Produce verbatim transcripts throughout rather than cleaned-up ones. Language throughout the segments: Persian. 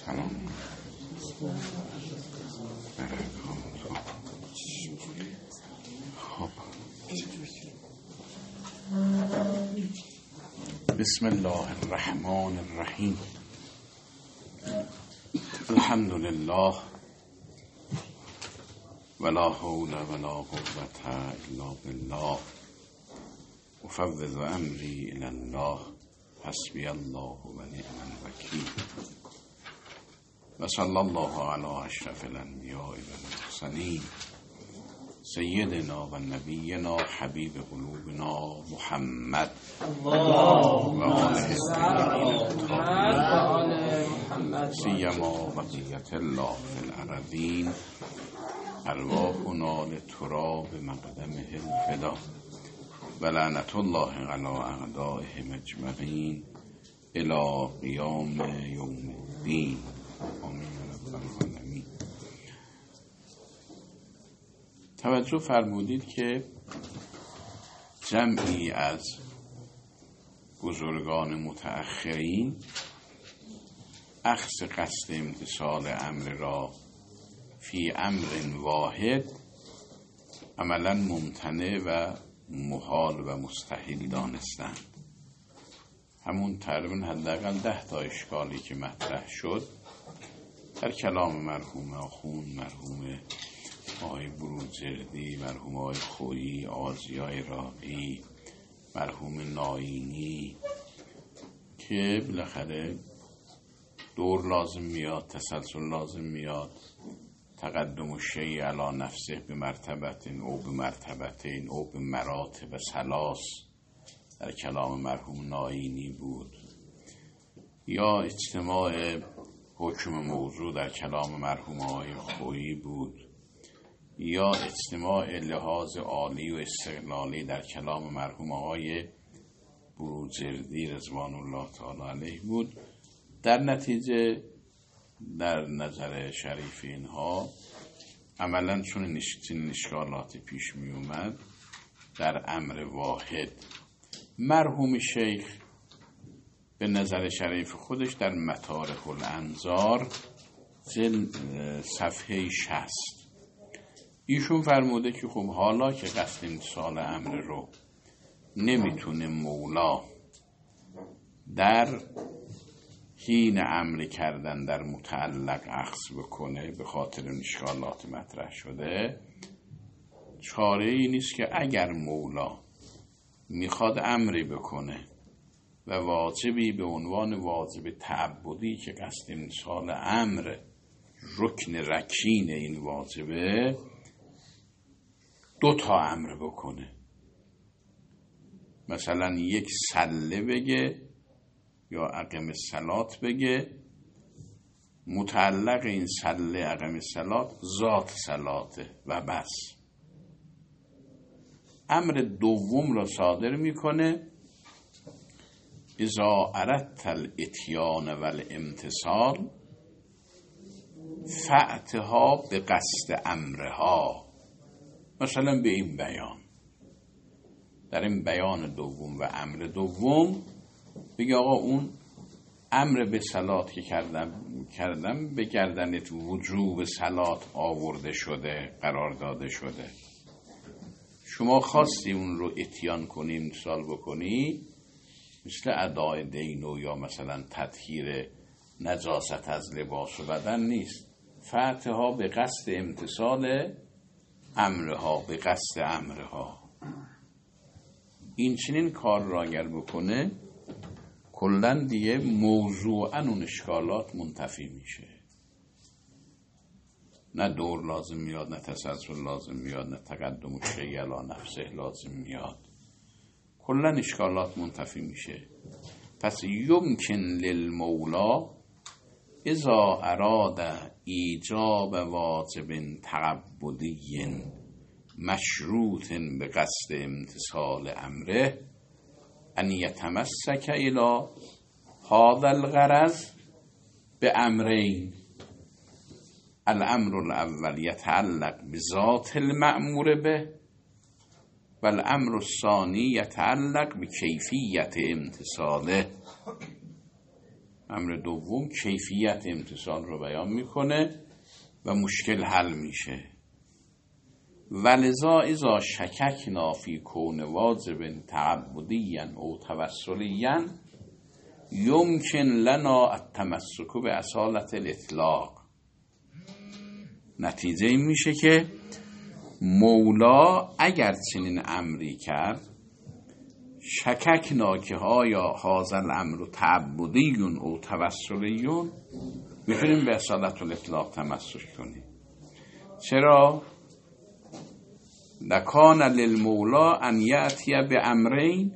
سلام. خب بسم الله الرحمن الرحیم. الحمد لله ولا حول ولا قوة الا بالله. افوض امری الی الله حسبی الله و نعم الوکیل. و صلی الله علی اشرف الانبیاء و المرسلین سیدنا و نبینا حبیب قلوبنا محمد و آله الطاهرین سیما بقیت الله فی الارضین ارواحنا لتراب مقدمه الفدا و لعنت الله علی اعدائهم اجمعین الی قیام یوم الدین. آمین رب العالمین. توجه فرمودید که جمعی از بزرگان متأخرین اخذ قصد امتثال امر را فی امر واحد عملا ممتنع و محال و مستحیل دانستند. همون تقریبا حداقل ده تا اشکالی که مطرح شد در کلام مرحوم آخوند، مرحوم آقای بروجردی، مرحوم آقای خویی، آزیای راقی، مرحوم ناینی، که بالاخره دور لازم میاد، تسلسل لازم میاد، تقدم الشیء علی نفسه به مرتبتین او به مرتبتین او به مراتب ثلاث در کلام مرحوم ناینی بود، یا اجتماع حکم موضوع در کلام مرحوم آقای خویی بود، یا اجتماع لحاظ عالی و استقلالی در کلام مرحوم آقای بروجردی رضوان الله تعالی علیه بود. در نتیجه در نظر شریف اینها عملا چون این اشکالاتی پیش می اومد در امر واحد، مرحوم شیخ به نظر شریف خودش در مطارح الانظار صفحه شصت ایشون فرموده که خب حالا که قصد امتثال امر رو نمیتونه مولا در حین امر کردن در متعلق اخذ بکنه به خاطر اشکالات مطرح شده، چاره ای نیست که اگر مولا میخواد امری بکنه و واجبی به عنوان واجب تعبدی که قصد امتثال امر رکن رکین این واجبه، دو تا امر بکنه. مثلا یک سله بگه یا اقم الصلات بگه، متعلق این سله اقم الصلات ذات صلاته و بس. امر دوم را صادر میکنه اذا اردت الاتیان والامتثال فأتها به قصد امرها. مثلا به این بیان، در این بیان دوم و امر دوم بگه آقا اون امر به صلات که کردم کردم به گردنت وجوب صلات آورده شده، قرار داده شده، شما خواستی اون رو اتیان کنی، امتثال بکنی، مثل ادای دینو یا مثلا تطهیر نجاست از لباس و بدن نیست. فاتحا به قصد امتثال امرها، به قصد امرها. این چنین کار را اگر بکنه کلن دیگه موضوعاً اون اشکالات منتفی میشه. نه دور لازم میاد، نه تسلسل لازم میاد، نه تقدم الشیء علی نفسه لازم میاد. کلن اشکالات منتفی میشه. پس یمکن للمولا اذا اراد ایجاب واجب تعبدی مشروط به قصد امتثال امره ان یتمسک الی هذا الغرض به امرین. الامر الاول یتعلق بذات المأمور به و الامر الثانی یتعلق بکیفیت امتثاله. امر دوم کیفیت امتثال رو بیان میکنه و مشکل حل میشه. ولذا اذا شککنا فی کون واجب تعبدیا او توسلیا یمکن لنا التمسک به اصالت الاطلاق. نتیجه این میشه که مولا اگر چنین امری کرد شککنا که آیا هذا الامر تعبدیون او توسلیون، میتونیم به اصالت الاطلاق تمسک کنیم. چرا؟ لکان للمولا ان یأتی بامرین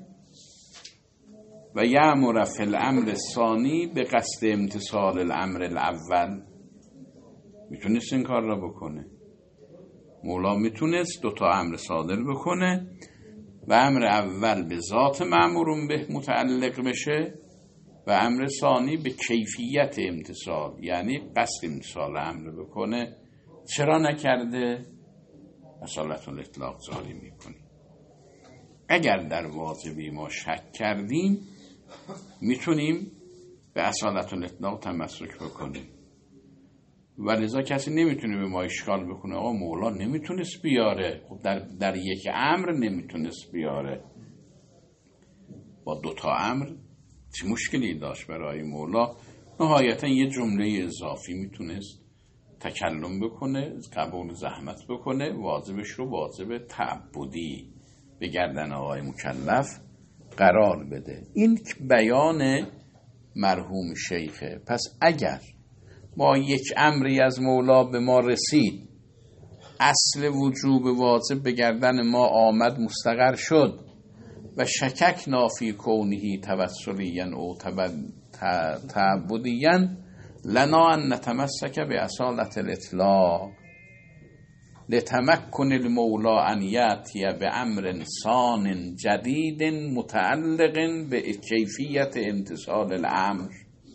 و یأمر فی الامر الثانی به قصد امتثال الامر الاول. میتونست این کار را بکنه. مولا میتونست دوتا امر صادر بکنه و امر اول به ذات مأمورون به متعلق بشه و امر ثانی به کیفیت امتثال، یعنی قصد امتثال امر بکنه. چرا نکرده؟ اصالت الاطلاق جاری میکنی. اگر در واجبی ما شک کردیم میتونیم به اصالت الاطلاق تمسک بکنیم. ولذا کسی نمیتونه به ما اشکال بکنه آقا مولا نمیتونست بیاره. خب در, در یک امر نمیتونست بیاره، با دوتا امر چه مشکلی داشت برای مولا؟ نهایتا یه جمله اضافی میتونست تکلم بکنه، قبول زحمت بکنه، واجبش رو واجب تعبدی به گردن آقای مکلف قرار بده. این بیان مرحوم شیخه. پس اگر ما یک امری از مولا به ما رسید، اصل وجوب واجب به گردن ما آمد، مستقر شد و شکک نافی کونهی توسلیاً او تعبدیاً لنا ان نتمسک به اصالت الاطلاق لتمکن المولا ان یأتی به امر ثان جدید متعلق به کیفیت امتثال الامر.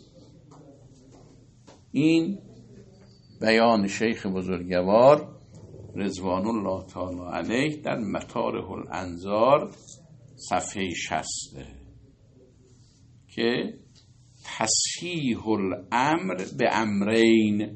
این بیان شیخ بزرگوار رضوان الله تعالی علیه در مطارح الانظار صفحه شصت که تصحیح الامر به امرین،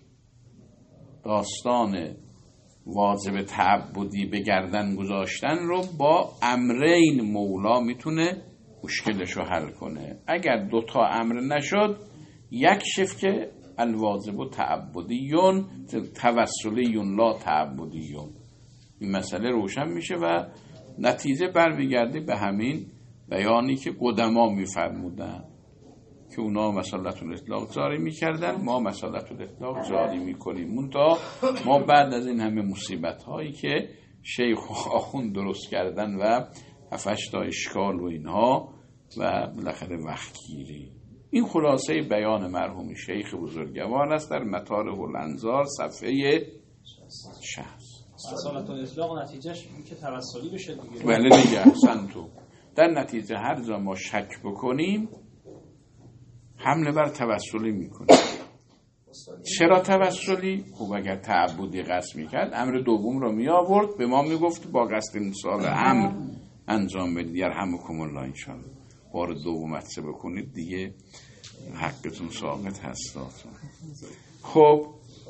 داستان واجب تعبدی به گردن گذاشتن رو با امرین مولا میتونه مشکلش رو حل کنه. اگر دوتا امر نشد، یک شف که الواجب تعبدیون توسلیون لا تعبدیون، این مسئله روشن میشه و نتیجه برمیگرده به همین بیانی که قدما میفرمودن که اونا مسئلت الاطلاق جاری میکردن، ما مسئلت الاطلاق جاری میکنیم. منتها ما بعد از این همه مصیبت هایی که شیخ و آخوند درست کردن و هفتش تا اشکال و اینها و بالاخره وقت گیری، این خلاصه بیان مرحوم شیخ بزرگوار است در مطارح الانظار صفحه شصت. اصالت الاطلاق نتیجهش این که توسلی بشه دیگه. بله دیگه، احسن تو. در نتیجه هر جا ما شک بکنیم حمله بر توسلی میکنیم. چرا توسلی؟ خب اگر تعبدی قصد میکرد امر دوم رو می آورد به ما میگفت با قصد امتثال امر انجام بدید، یرحمکم الله انشاءالله. بار دوم عطسه بکنید دیگه حقتون ثابت هست. خب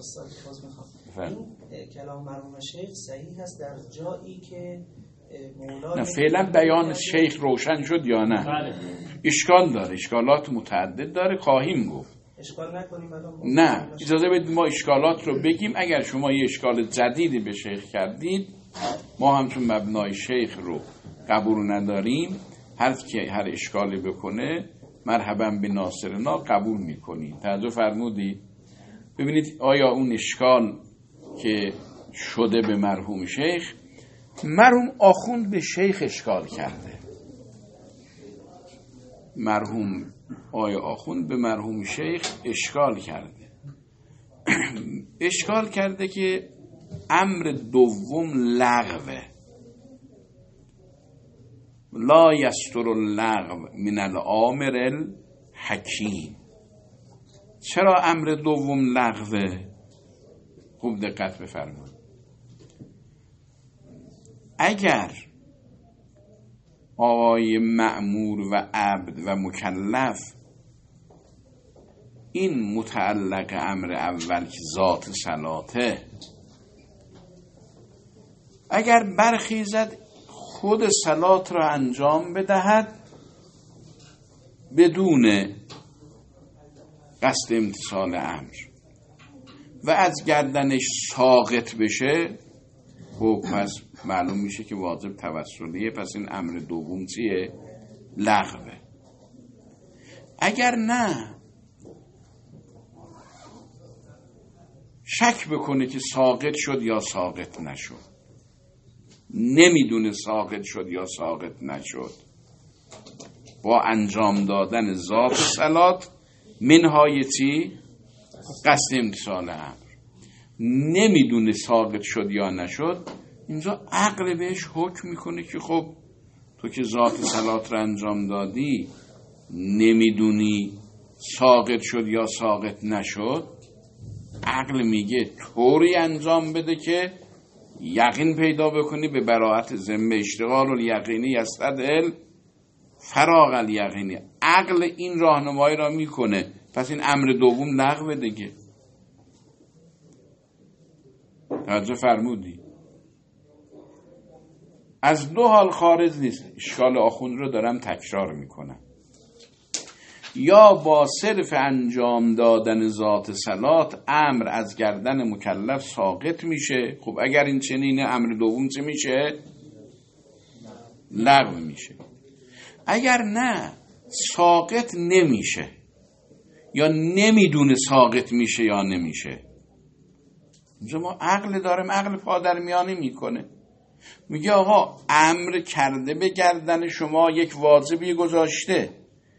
این کلام مرحوم شیخ صحیح هست در جایی که مولا نه فعلا بیان شیخ روشن شد یا نه؟ بله. اشکال داره، اشکالات متعدد داره، خواهیم گفت. اشکال نکنیم الان. نه اجازه بدید ما اشکالات رو بگیم. اگر شما یه اشکال جدیدی به شیخ کردید، ما هم چون مبنای شیخ رو قبول نداریم، هر کی هر اشکالی بکنه مرحبا به ناصرنا قبول میکنیم. توجه فرمودید؟ ببینید آیا اون اشکال که شده به مرحوم شیخ، مرحوم آخوند به شیخ اشکال کرده، مرحوم آیا آخوند به مرحوم شیخ اشکال کرده اشکال کرده که امر دوم لغوه، لا یستر اللغو من الامر الحکیم. چرا امر دوم لغوه؟ خوب دقت بفرمایید. اگر آقای مأمور و عبد و مکلف این متعلق امر اول که ذات صلاته، اگر برخیزد خود صلات را انجام بدهد بدون قصد امتثال امر و از گردنش ساقط بشه، خب پس معلوم میشه که واجب توسلیه، پس این امر دوم چیه؟ لغوه. اگر نه شک بکنه که ساقط شد یا ساقط نشد، نمیدونه ساقط شد یا ساقط نشد، با انجام دادن ذات صلات منهای چی؟ قصد امتثال امر، نمیدونه ساقط شد یا نشد، اینجا عقل بهش حکم میکنه که خب تو که ذات صلات را انجام دادی نمیدونی ساقط شد یا ساقط نشد، عقل میگه طوری انجام بده که یقین پیدا بکنی به براءت ذمه. اشتغال الیقینی یستدعی فراغ الیقینی. عقل این راهنمایی را میکنه، پس این امر دوم لغوه دیگه. توجه فرمودی؟ از دو حال خارج نیست. اشکال آخوند رو دارم تکرار میکنم. یا با صرف انجام دادن ذات صلات امر از گردن مکلف ساقط میشه. خب اگر این چنینه امر دوم چه میشه؟ لغو میشه. اگر نه ساقط نمیشه یا نمیدونه ساقط میشه یا نمیشه، اینجا ما عقل داریم، عقل پادرمیانی میکنه، میگه آقا امر کرده به گردن شما، یک واجبی گذاشته،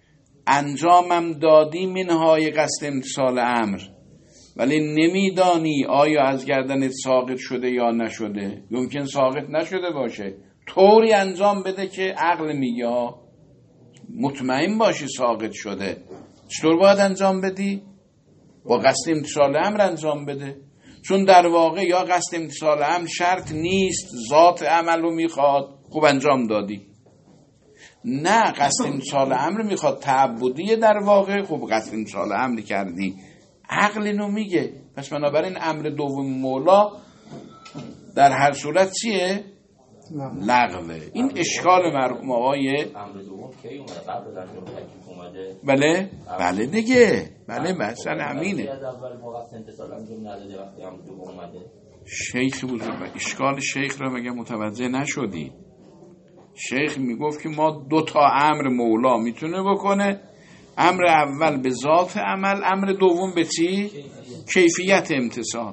انجامم دادی منهای قصد امتثال امر، ولی نمیدانی آیا از گردنت ساقط شده یا نشده. ممکن ساقط نشده باشه، طوری انجام بده که عقل میگه مطمئن باشی ساقط شده. چطور باید انجام بدی؟ با قصد امتثال امر انجام بده، چون در واقع یا قصد امتثال امر شرط نیست، ذات عمل رو میخواد، خوب انجام دادی. نه، قصد امتثال امر میخواد، تعبدیه در واقع، خوب قصد امتثال امر کردی. عقل اینو میگه. پس بنابراین امر دوم مولا در هر صورت چیه؟ لغوه. این اشکال مرحوم آقای امر دوم کی اومده؟ قبل از اون تکلیف اومده؟ بله بله دیگه، بله مثلا همینه. از اول ما قصد امتثال انجام نداده وقتی امر دوم اومده. شیخ بزرگ، اشکال شیخ را مگه متوجه نشدی؟ شیخ میگفت که ما دو تا امر مولا میتونه بکنه، امر اول به ذات عمل، امر دوم به چی؟ کیفیت امتثال.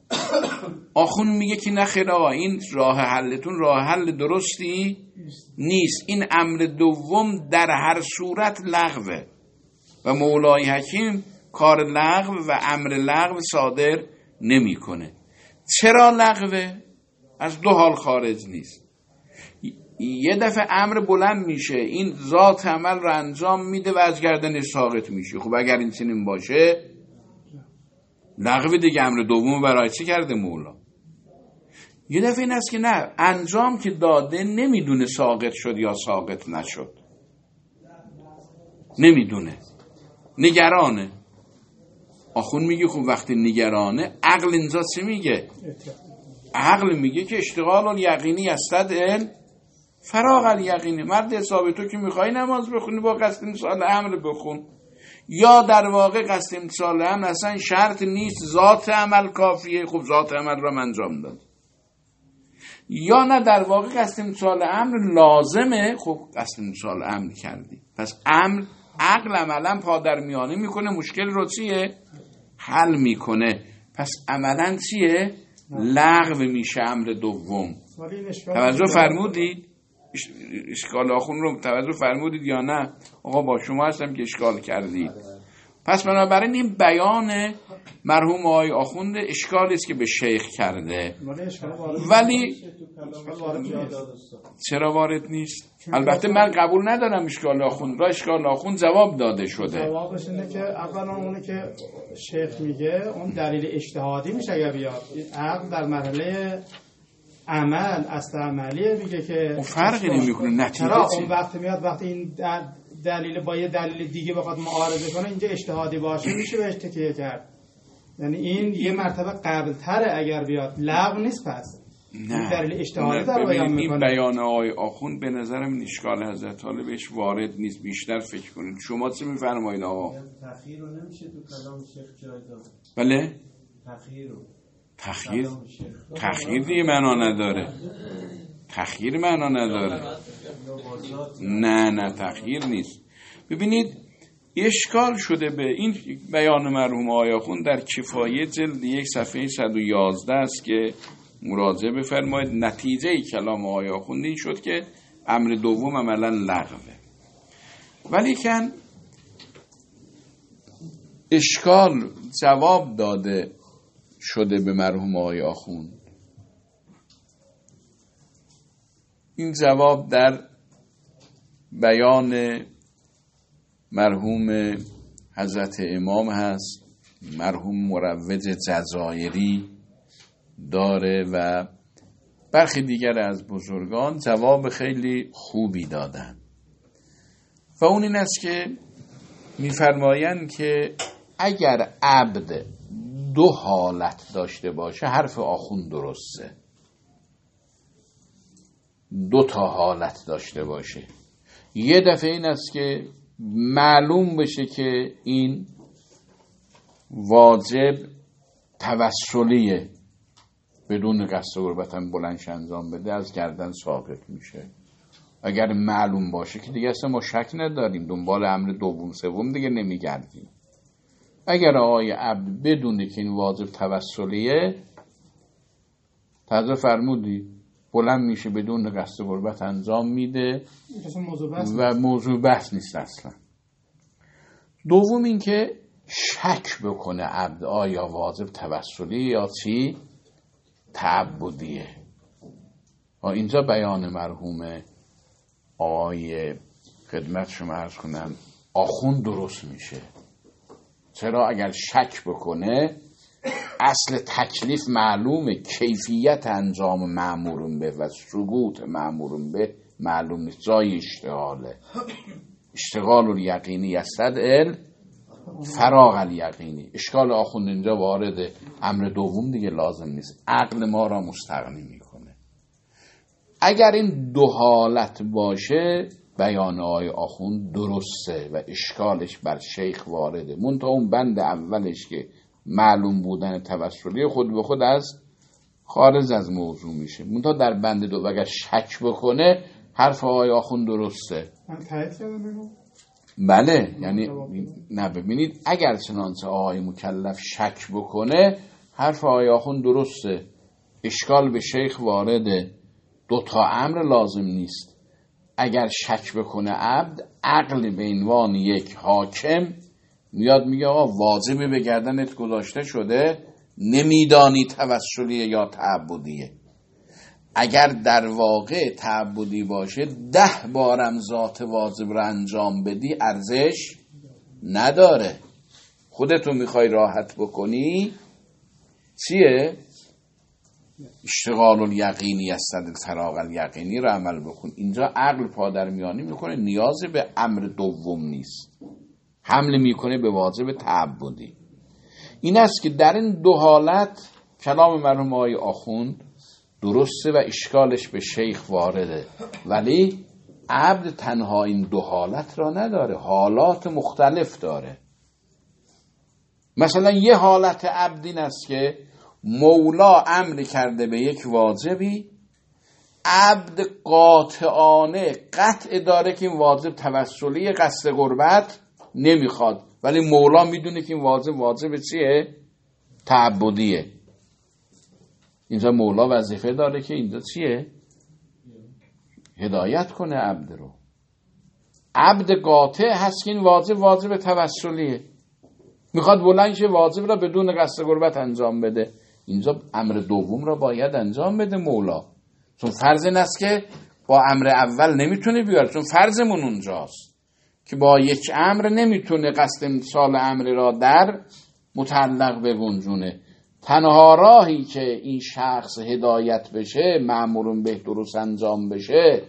آخون میگه که نخیر آقا، این راه حلتون راه حل درستی نیست، این امر دوم در هر صورت لغوه و مولای حکیم کار لغو و امر لغو صادر نمیکنه. چرا لغوه؟ از دو حال خارج نیست. یه دفعه امر بلند میشه، این ذات عمل رو انجام میده و از گردن ساقط میشه. خب اگر این چنین باشه لغو دیگه، امر دوم برای چی کرده مولا؟ یه دفعه این است که نه، انجام که داده نمیدونه ساقط شد یا ساقط نشد، نمیدونه، نگرانه. آخون میگه خب وقتی نگرانه، عقل اینجا چی میگه؟ عقل میگه که اشتغال الیقینی یستدعی فراغ الیقینی. مرد حساب تو که میخوای نماز بخونی با قصد امتثال امر بخون، یا در واقع قصد امتثال امر اصلا شرط نیست، ذات عمل کافیه، خب ذات عمل را انجام داد. یا نه در واقع قصد امتثال امر لازمه، خب قصد امتثال امر کردی. پس امر عقل عملا پادرمیانه میکنه، مشکل رو چیه؟ حل میکنه. پس عملا چیه؟ لغو میشه امر دوم. توجه فرمودید؟ اشکال آخون رو توجه فرمودید یا نه؟ آقا با شما هستم که اشکال کردید. پس بنابراین این بیان مرحوم آقای آخوند اشکالی است که به شیخ کرده، ولی چرا وارد نیست؟ البته من قبول ندارم اشکال آخوند را، اشکال آخوند جواب داده شده. جوابش اینه که اولا اونی که شیخ میگه اون دلیل اجتهادی میشه اگه بیاد، عقل در مرحله عمل اصل عملیه، میگه که اون فرقی نمیکنه، نتیجه چرا چی؟ اون وقتی میاد، وقتی این دلیل با یه دلیل دیگه بخواد معارضه کنه اینجا اجتهادی باشه میشه بهش تکیه کرد. یعنی این یه مرتبه قبل تره اگر بیاد، لغو نیست. پس نه دلیل اجتهادی داره بیان میکنه. این بیان آقای آخوند به نظرم این اشکال حضرت طالب بهش وارد نیست. بیشتر فکر کنید. شما چه میفرمایید آقا؟ تأخیر رو نمیشه تو کلام شیخ جای داد. بله؟ تأخیر رو تأخیر تأخیر دیگه معنا نداره. تأخیر معنا نداره. نه نه تأخیر نیست. ببینید اشکال شده به این بیان مرحوم آقای آخوند در کفایه جلد یک صفحه صد و یازده است که مراجعه بفرمایید. نتیجه کلام آقای آخوند این شد که امر دوم عملا لغوه. ولی کن اشکال جواب داده شده به مرحوم آقای آخوند. این جواب در بیان مرحوم حضرت امام هست، مرحوم مروج جزایری داره و برخی دیگر از بزرگان جواب خیلی خوبی دادن و اون این است که میفرمایند که اگر عبد دو حالت داشته باشه حرف آخوند درسته. دو تا حالت داشته باشه. یه دفعه این است که معلوم بشه که این واجب توسلیه، بدون قصد غربت هم بلندش انجام بده از گردن ساقط میشه. اگر معلوم باشه که دیگه اصلا ما شک نداریم، دنبال امر دوم سوم دیگه نمیگردیم. اگر آقای عبد بدونه که این واجب توسلیه، تازه فرمودی بلند میشه بدون قصد غربت انجام میده و موضوع بحث نیست اصلا. دوم این که شک بکنه عبد آیا واجب توسلی یا چی تعبدیه. اینجا بیان مرحوم آقای خدمت شما عرض کنم آخوند درست میشه. چرا؟ اگر شک بکنه اصل تکلیف معلومه، کیفیت انجام مأمورون به و سقوط مأمورون به معلوم نیست، جای اشتغاله. اشتغال الیقینی یستدعی فراغ الیقینی. اشکال آخوند اینجا وارده، امر دوم دیگه لازم نیست، عقل ما را مستغنی میکنه. اگر این دو حالت باشه بیان آقای آخوند درسته و اشکالش بر شیخ وارده. منتها اون بند اولش که معلوم بودن توسلی خود به خود از خارج از موضوع میشه. منتها در بند دو اگر شک بکنه حرف آقای آخوند درسته. من تایید کردم. بله، یعنی نه ببینید اگر چنانچه آقای مکلف شک بکنه حرف آقای آخوند درسته، اشکال به شیخ وارده، دو تا امر لازم نیست. اگر شک بکنه عبد، عقل به عنوان یک حاکم میاد میگه آقا واجبی به گردنت گذاشته شده، نمیدانی توسلیه یا تعبدیه. اگر در واقع تعبدی باشه ده بارم ذات واجب رو انجام بدی ارزش نداره. خودتو میخوای راحت بکنی چیه؟ اشتغال الیقینی یستدعی فراغ الیقینی رو عمل بکن. اینجا عقل پادرمیانی میکنه، نیازی به امر دوم نیست، حمله میکنه به واجب تعبدی. این است که در این دو حالت کلام مرحوم آقای آخوند درسته و اشکالش به شیخ وارده، ولی عبد تنها این دو حالت را نداره، حالات مختلف داره. مثلا یه حالت عبد این است که مولا امر کرده به یک واجبی، عبد قاطعانه قطع داره که این واجب توسلی قصد قربت نمیخواد، ولی مولا میدونه که این واجب واجب چیه؟ تعبدیه. اینجا مولا وظیفه داره که اینجا چیه؟ هدایت کنه عبد رو. عبد قاطع هست که این واجب واجب توسلیه، میخواد بلند شه واجب را بدون قصد قربت انجام بده. اینجا امر دوم را باید انجام بده مولا، چون فرض این است که با امر اول نمیتونه بیاره، چون فرضمون اونجاست که با یک امر نمیتونه قصد امتثال امر را در متعلق بگنجونه. تنها راهی که این شخص هدایت بشه، مأمورون به درست انجام بشه،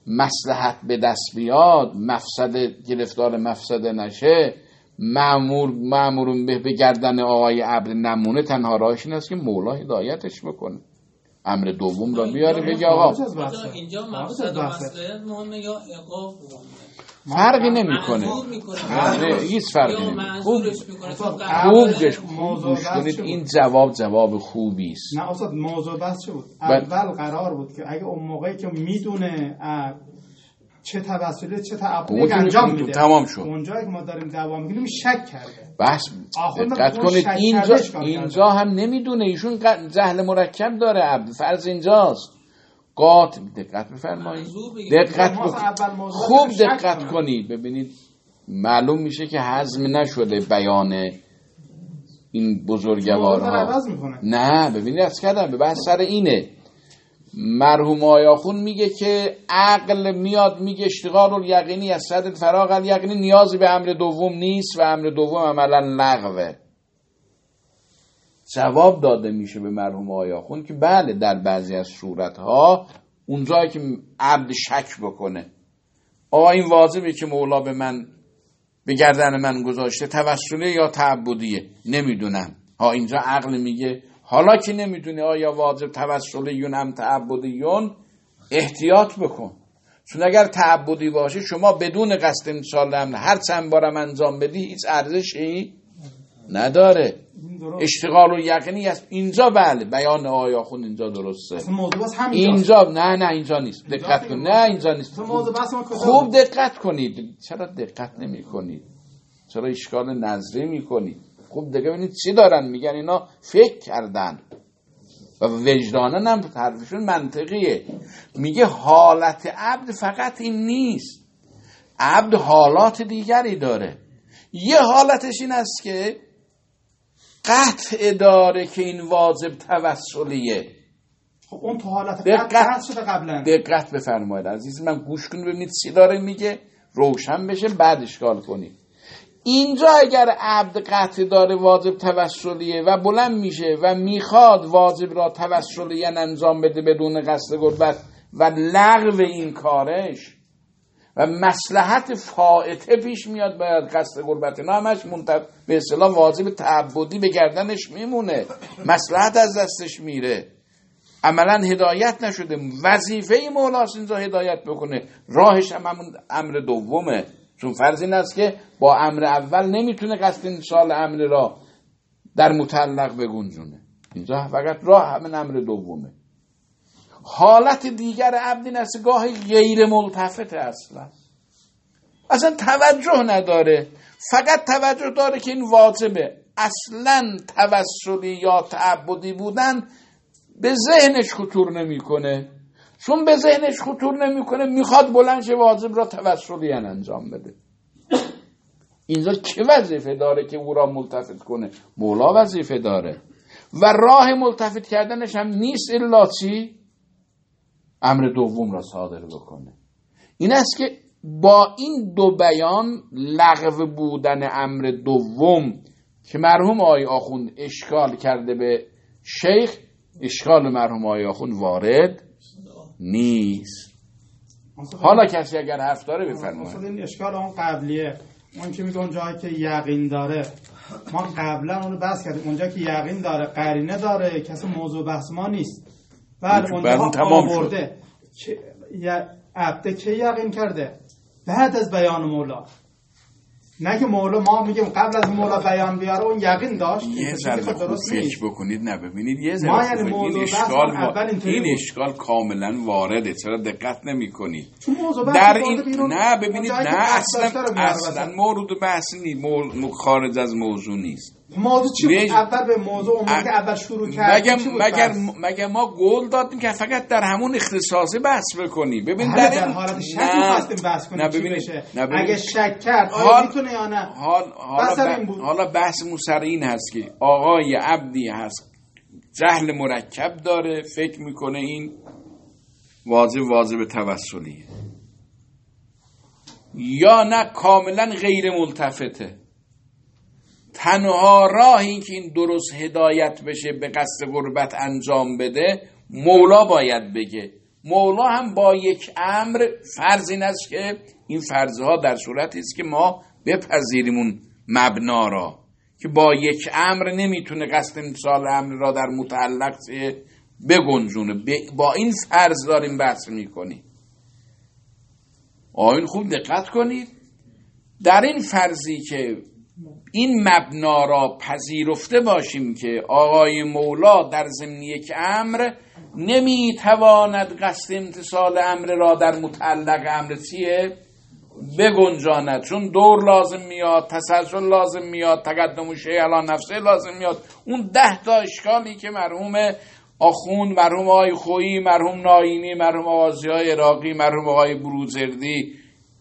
مصلحت به دست بیاد، مفسد گرفتار مفسده نشه، مأمور مأمورون به گردن آقای عبد نمونه، تنها راهش این است که مولا هدایتش بکنه. امر دوم را بیاره بگه آقا اینجا مقصد و مصلحت مهمه یا عقاب مهمه؟ فرقی نمیکنه، هیچ فرقی نمیکنه. خوب خوب گوش کنید، این جواب جواب خوبی است. نه استاد، موضوع بحث چه بود؟ اول قرار بود که اگه اون موقعی که میدونه چه توسلی چه تعبدی انجام میده تمام شد، اونجایی که ما داریم دعوا میکنیم شک کرده. بس دقت کنید، اینجا اینجا هم نمیدونه، ایشون جهل مرکب داره. عبد فرض اینجاست قاطع. دقت بفرمایید، دقت بکنید، خوب دقت کنید، ببینید معلوم میشه که هضم نشده بیان این بزرگوارها. نه ببینید از کردم به بحث سر اینه. مرحوم آیاخون میگه که عقل میاد میگه اشتغال الیقینی از صد فراغ الیقینی، نیازی به امر دوم نیست و امر دوم عملا لغوه. جواب داده میشه به مرحوم آیاخون که بله در بعضی از صورتها اونجایی که عبد شک بکنه آقا این واجبه که مولا به من به گردن من گذاشته توسلی یا تعبدیه نمیدونم، ها اینجا عقل میگه حالا که نمیدونی آیا واجب توسلیون هم تعبدیون احتیاط بکن، چون اگر تعبدی باشه شما بدون قصد انشالله هم هر چند بارم انجام بدی هیچ ارزشی نداره. اشتغال و یقینی است اینجا. بله بیان آیاخون اینجا درسته، اینجا نه نه اینجا نیست، دقت کنید، نه اینجا نیست. خوب دقت کنید، چرا دقت نمی کنید؟ چرا اشکال نظری می کنید؟ خوب دیگه ببینید چی دارن میگن. اینا فکر کردن و وجدانن هم حرفشون منطقیه. میگه حالت عبد فقط این نیست، عبد حالات دیگری داره. یه حالتش این است که قطع داره که این واجب توسلیه. خب اون تو حالت قطع شده قبلا. دقت بفرمایید عزیز من، گوش کنید ببینید چی داره میگه، روشن بشه بعد اشکال کنید. اینجا اگر عبد قطع داره واجب توسلیه و بلند میشه و میخواد واجب را توسلیه انجام بده بدون قصد قربت و لغو این کارش و مصلحت فائته پیش میاد باید قصد قربت نامش منتب به اصطلاح واجب تعبدی به گردنش میمونه، مصلحت از دستش میره، عملا هدایت نشده. وظیفه مولاست اینجا هدایت بکنه، راهش هم همون امر دومه، چون فرض این است که با امر اول نمیتونه قصد انشال امر را در متعلق بگنجونه. اینجا فقط راه همین امر دومه. حالت دیگر عبد این است گاهی غیر ملتفت، اصلا اصلا توجه نداره، فقط توجه داره که این واجبه، اصلا توسلی یا تعبدی بودن به ذهنش خطور نمیکنه. چون به ذهنش خطور نمیکنه میخواد بلند شه واجب را توسلی انجام بده. اینجا چه وظیفه داره که او را ملتفت کنه؟ مولا وظیفه داره و راه ملتفت کردنش هم نیست الا چی؟ امر دوم را صادر بکنه. این است که با این دو بیان لغو بودن امر دوم که مرحوم آقای آخوند اشکال کرده به شیخ، اشکال مرحوم آقای آخوند وارد نیست. حالا کسی اگر حرف داره بفرمایید. این اشکال اون قبلیه، اون که میگه اونجایی که یقین داره، ما قبلا اونو بحث کردیم، اونجا که یقین داره قرینه داره کسی موضوع بحث ما نیست. بعد اونجا تمام آورده یا عبده که یقین کرده بعد از بیان مولا، نه که مولا ما میگیم قبل از مولا بیان بیاره اون یقین داشت. یه ذره خوب فکر بکنید، نه ببینید یه ذره خوب یعنی این اشکال و... این اشکال کاملا وارده، چرا دقت نمی کنید در این؟ نه ببینید نه اصلا اصلا مورد بحث نیست، مو... خارج از موضوع نیست. موضوع چی بود؟ اول به موضوع اون که اول شروع کردیم مگه مگر مگه ما قول دادیم که فقط در همون اختصاصی بحث بکنیم؟ ببین در, در حالت شک می‌خواستیم بحث کنیم. اگه شک کرد آیا میتونه یا نه؟ حال حالا ب... حالا بحث موسر این هست که آقای عبدی هست جهل مرکب داره، فکر میکنه این واجب واجب توسلیه، یا نه کاملا غیر ملتفته. تنها راه این که این درست هدایت بشه به قصد قربت انجام بده مولا باید بگه. مولا هم با یک امر، فرض این است که این فرضها در صورتی است که ما بپذیریم اون مبنا را که با یک امر نمیتونه قصد امتثال امر را در متعلق بگنجونه. با این فرض داریم بحث میکنیم. آیین خوب دقت کنید، در این فرضی که این مبنا را پذیرفته باشیم که آقای مولا در ضمن یک امر نمیتواند قصد امتثال امر را در متعلق امر چیه بگنجاند، چون دور لازم میاد، تسلسل لازم میاد، تقدم شیء علی نفسه لازم میاد. اون ده تا اشکالی که مرحوم آخوند، مرحوم آقای خویی، مرحوم ناینی، مرحوم آقای عراقی، مرحوم آقای بروجردی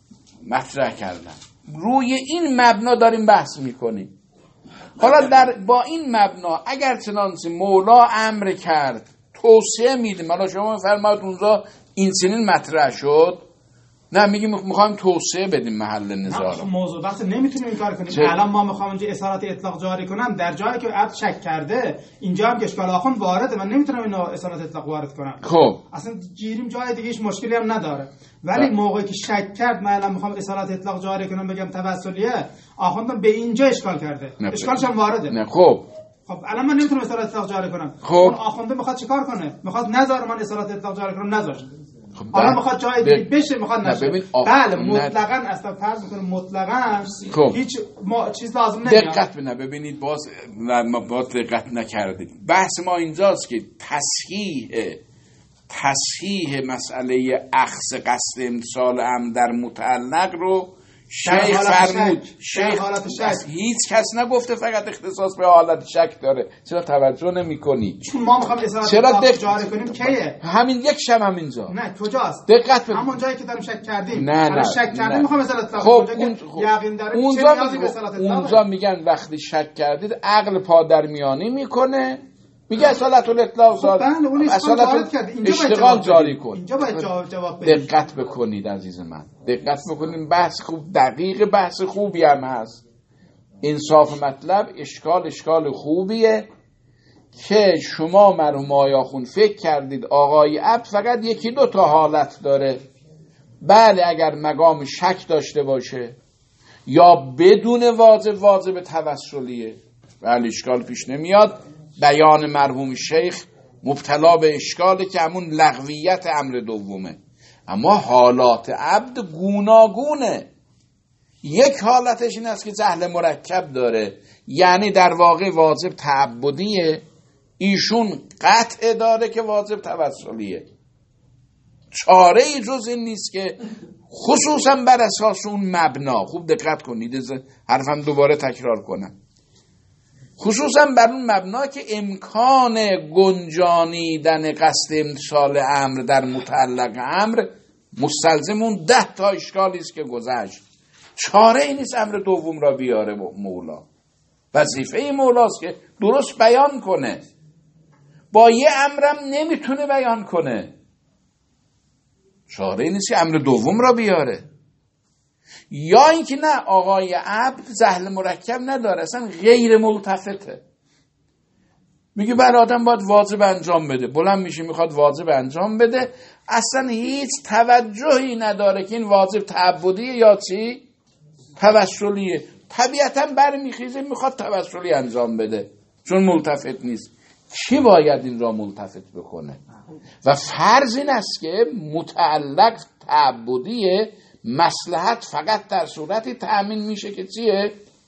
مطرح کردن، روی این مبنا داریم بحث میکنیم. حالا در با این مبنا اگر چنانچه مولا امر کرد توصیه میدیم، حالا شما فرمایید اونجا این چنین مطرح شد، نه میگیم میخوایم توصیه بدیم محل نظار رو. موضوع بحث نمیتونیم این کار کنیم. الان ما میخوام اینجا اصالت اطلاق جاری کنم در جایی که عبد شک کرده، اینجا هم که اشکال آخوند وارده، من نمیتونم اینو اصالت اطلاق وارد کنم. خب اصلا گیریم جای دیگه هیچ مشکلی هم نداره. ولی موقعی که شک کرد من الان میخوام اصالت اطلاق جاری کنم بگم توسلیه، آخوندم به اینجا اشکال کرده، اشکالش هم وارده. نه خب خب الان من نمیتونم اصالت اطلاق جاری کنم. خب اون آخونده میخواد چیکار کنه؟ میخواد نذاره من اصالت اطلاق جاری کنم، نذاشت. خب حالا میخواد جای دیگه بشه، میخواد نشه. بله مطلقاً اصلا فرض میکنه مطلقاً خب. هیچ ما چیز لازم نمیاد. دقت بنا ببینید، باز ما باز دقت نکردید. بحث ما اینجاست که تصحیح تصحیح مسئله اخذ قصد امتثال امر در متعلق رو شیخ فرمود. شیخ حالت شک هیچ کس نگفته فقط اختصاص به حالت شک داره. چرا توجه نمی‌کنی؟ چون ما می‌خوام اصالت چرا دق... جاری کنیم کیه؟ همین یک شب همینجا. نه کجاست؟ دقت بکن. همون جایی که داریم شک کردیم. نه نه شک کردیم می‌خوام اصالت خب اون... یقین داره. اونجا اونجا میگن وقتی شک کردید عقل پادرمیانی میکنه، میگه اصالت الاطلاق جاری، اصالت اشتغال جاری کن. اینجا باید جواب جواب بدید. دقت بکنید عزیز من، دقت بکنید. بحث خوب دقیق، بحث خوبی هم هست. انصاف مطلب اشکال اشکال خوبیه که شما مرحوم آقای آخوند فکر کردید آقای عبد فقط یکی دو تا حالت داره. بله اگر مقام شک داشته باشه یا بدون واجب واجب توسلیه، بله اشکال پیش نمیاد. بیان مرحوم شیخ مبتلا به اشکاله که همون لغویت امر دومه. اما حالات عبد گوناگونه. یک حالتش این است که جهل مرکب داره، یعنی در واقع واجب تعبدیه، ایشون قطع داره که واجب توسلیه. چاره ای جز این نیست که خصوصا بر اساس اون مبنا، خوب دقت کنید حرفم دوباره تکرار کنم، خصوصا بر اون مبنا که امکان گنجانیدن قصد امتثال امر در متعلق امر مستلزم اون ده تا اشکالی است که گذشت. چاره ای نیست امر دوم را بیاره مولا. وظیفه مولاست که درست بیان کنه. با یه امرم نمیتونه بیان کنه. چاره ای نیست که امر دوم را بیاره. یا اینکه نه آقای عبد جهل مرکب نداره، اصلا غیر ملتفته، میگه بر آدم باید واجب انجام بده، بلند میشه میخواد واجب انجام بده، اصلا هیچ توجهی نداره که این واجب تعبدیه یا چی توسلیه. طبیعتا برمیخیزه میخواد توسلی انجام بده چون ملتفت نیست. کی باید این را ملتفت بکنه؟ و فرض این است که متعلق تعبدیه، مصلحت فقط در صورتی تأمین میشه که چیه؟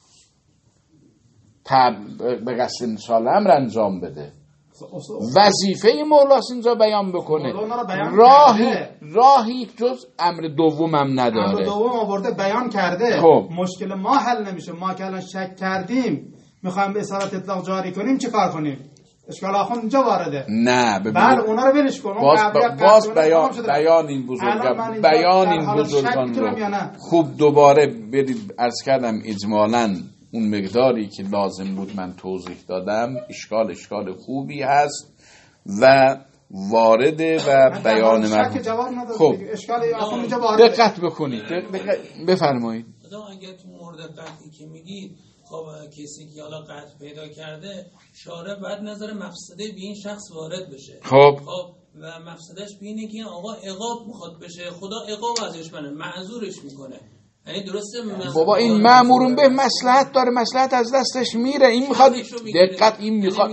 به قصد امتثال امر انجام بده. وظیفه مولاست اینجا بیان بکنه. راهی راهی جز امر دوم هم نداره. امر دوم آورده بیان کرده. خب. مشکل ما حل نمیشه. ما که الان شک کردیم میخوایم به اصالت اطلاق جاری کنیم، چه کار کنیم؟ اشکال آخوند اینجا وارده. نه ببین بله اونا رو ولش کن. باز, باز بیان بیان این بزرگان بیان این بزرگان رو خوب دوباره برید عرض کردم اجمالاً اون مقداری که لازم بود من توضیح دادم. اشکال اشکال خوبی هست و وارده و بیان من. خب دقت بکنید، بفرمایید. اگر تو مورد قطعی که میگید خب کسی که حالا قطع پیدا کرده، شارع باید نظر مفسده به این شخص وارد بشه. خب خب و مقصدش به اینه که این آقا عقاب میخواد بشه، خدا عقاب ازش منه، معذورش میکنه. یعنی درسته بابا این مأمورون به مصلحت داره، مصلحت از دستش میره. این میخواد دقت، این میخواد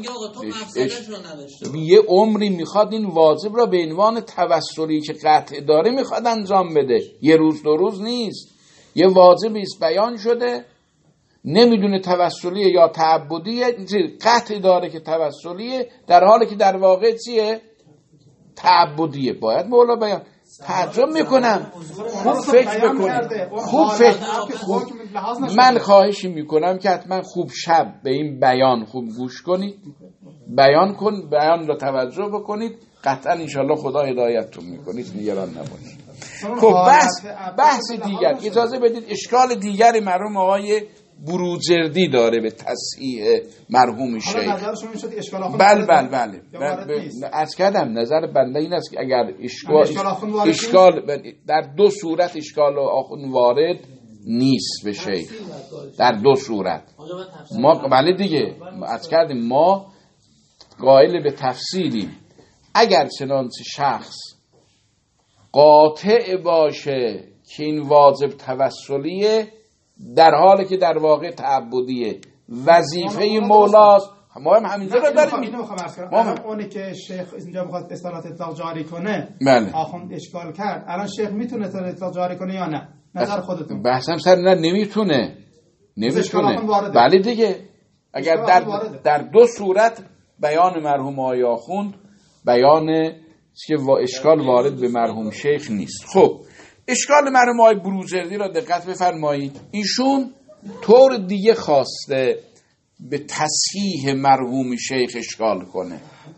یه عمری میخواد این واجب را به عنوان توسلی که قطع داره میخواد انجام بده. یه روز دو روز نیست، یه واجبی است بیان شده، نمیدونه توسلیه یا تعبدیه، قطع داره که توسلیه، در حالی که در واقع چیه؟ تعبدیه. باید مولا بیان. تعجب میکنم، خوب فکر بکنید، خوب فکر خوب. من خواهشی میکنم که حتما خوب شب به این بیان خوب گوش کنید، بیان کن، بیان را توجه بکنید، قطعا انشالله خدا هدایتتون میکنید، نگران نباشید. خب بحث بحث دیگر، اجازه بدید اشکال دیگری مرحوم آقای بروجردی داره به تصحیح مرحوم شیخ. بله بله بله عرض کردم نظر بنده این است که اگر اشکال اشکال در دو صورت اشکال آخون وارد نیست به شیخ، در دو صورت ما بله دیگه عرض کردیم ما قائل به تفصیلیم. اگر چنانچه شخص قاطع باشه که این واجب توسلیه، در حالی که در واقع تعبدیه، وظیفه مولاست، ما هم همینجا رو داریم. ما هم اونی که شیخ اینجا میخواد اصالت اطلاق جاری کنه، بله آخوند اشکال کرد، الان شیخ میتونه اطلاق جاری کنه یا نه؟ نظر خودتون. بحثم سر نه، نمیتونه نمیتونه بله دیگه. اگر در در دو صورت بیان مرحوم آقای آخوند بیان که اشکال وارد به مرحوم شیخ نیست. خب اشکال مرحوم آقای بروجردی را دقت بفرمایید. ایشون طور دیگه خواسته به تصحیح مرحوم شیخ اشکال کنه.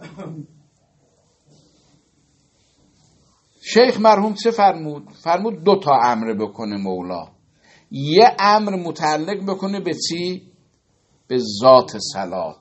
شیخ مرحوم چه فرمود؟ فرمود دو تا امر بکنه مولا. یه امر متعلق بکنه به چی؟ به ذات صلات.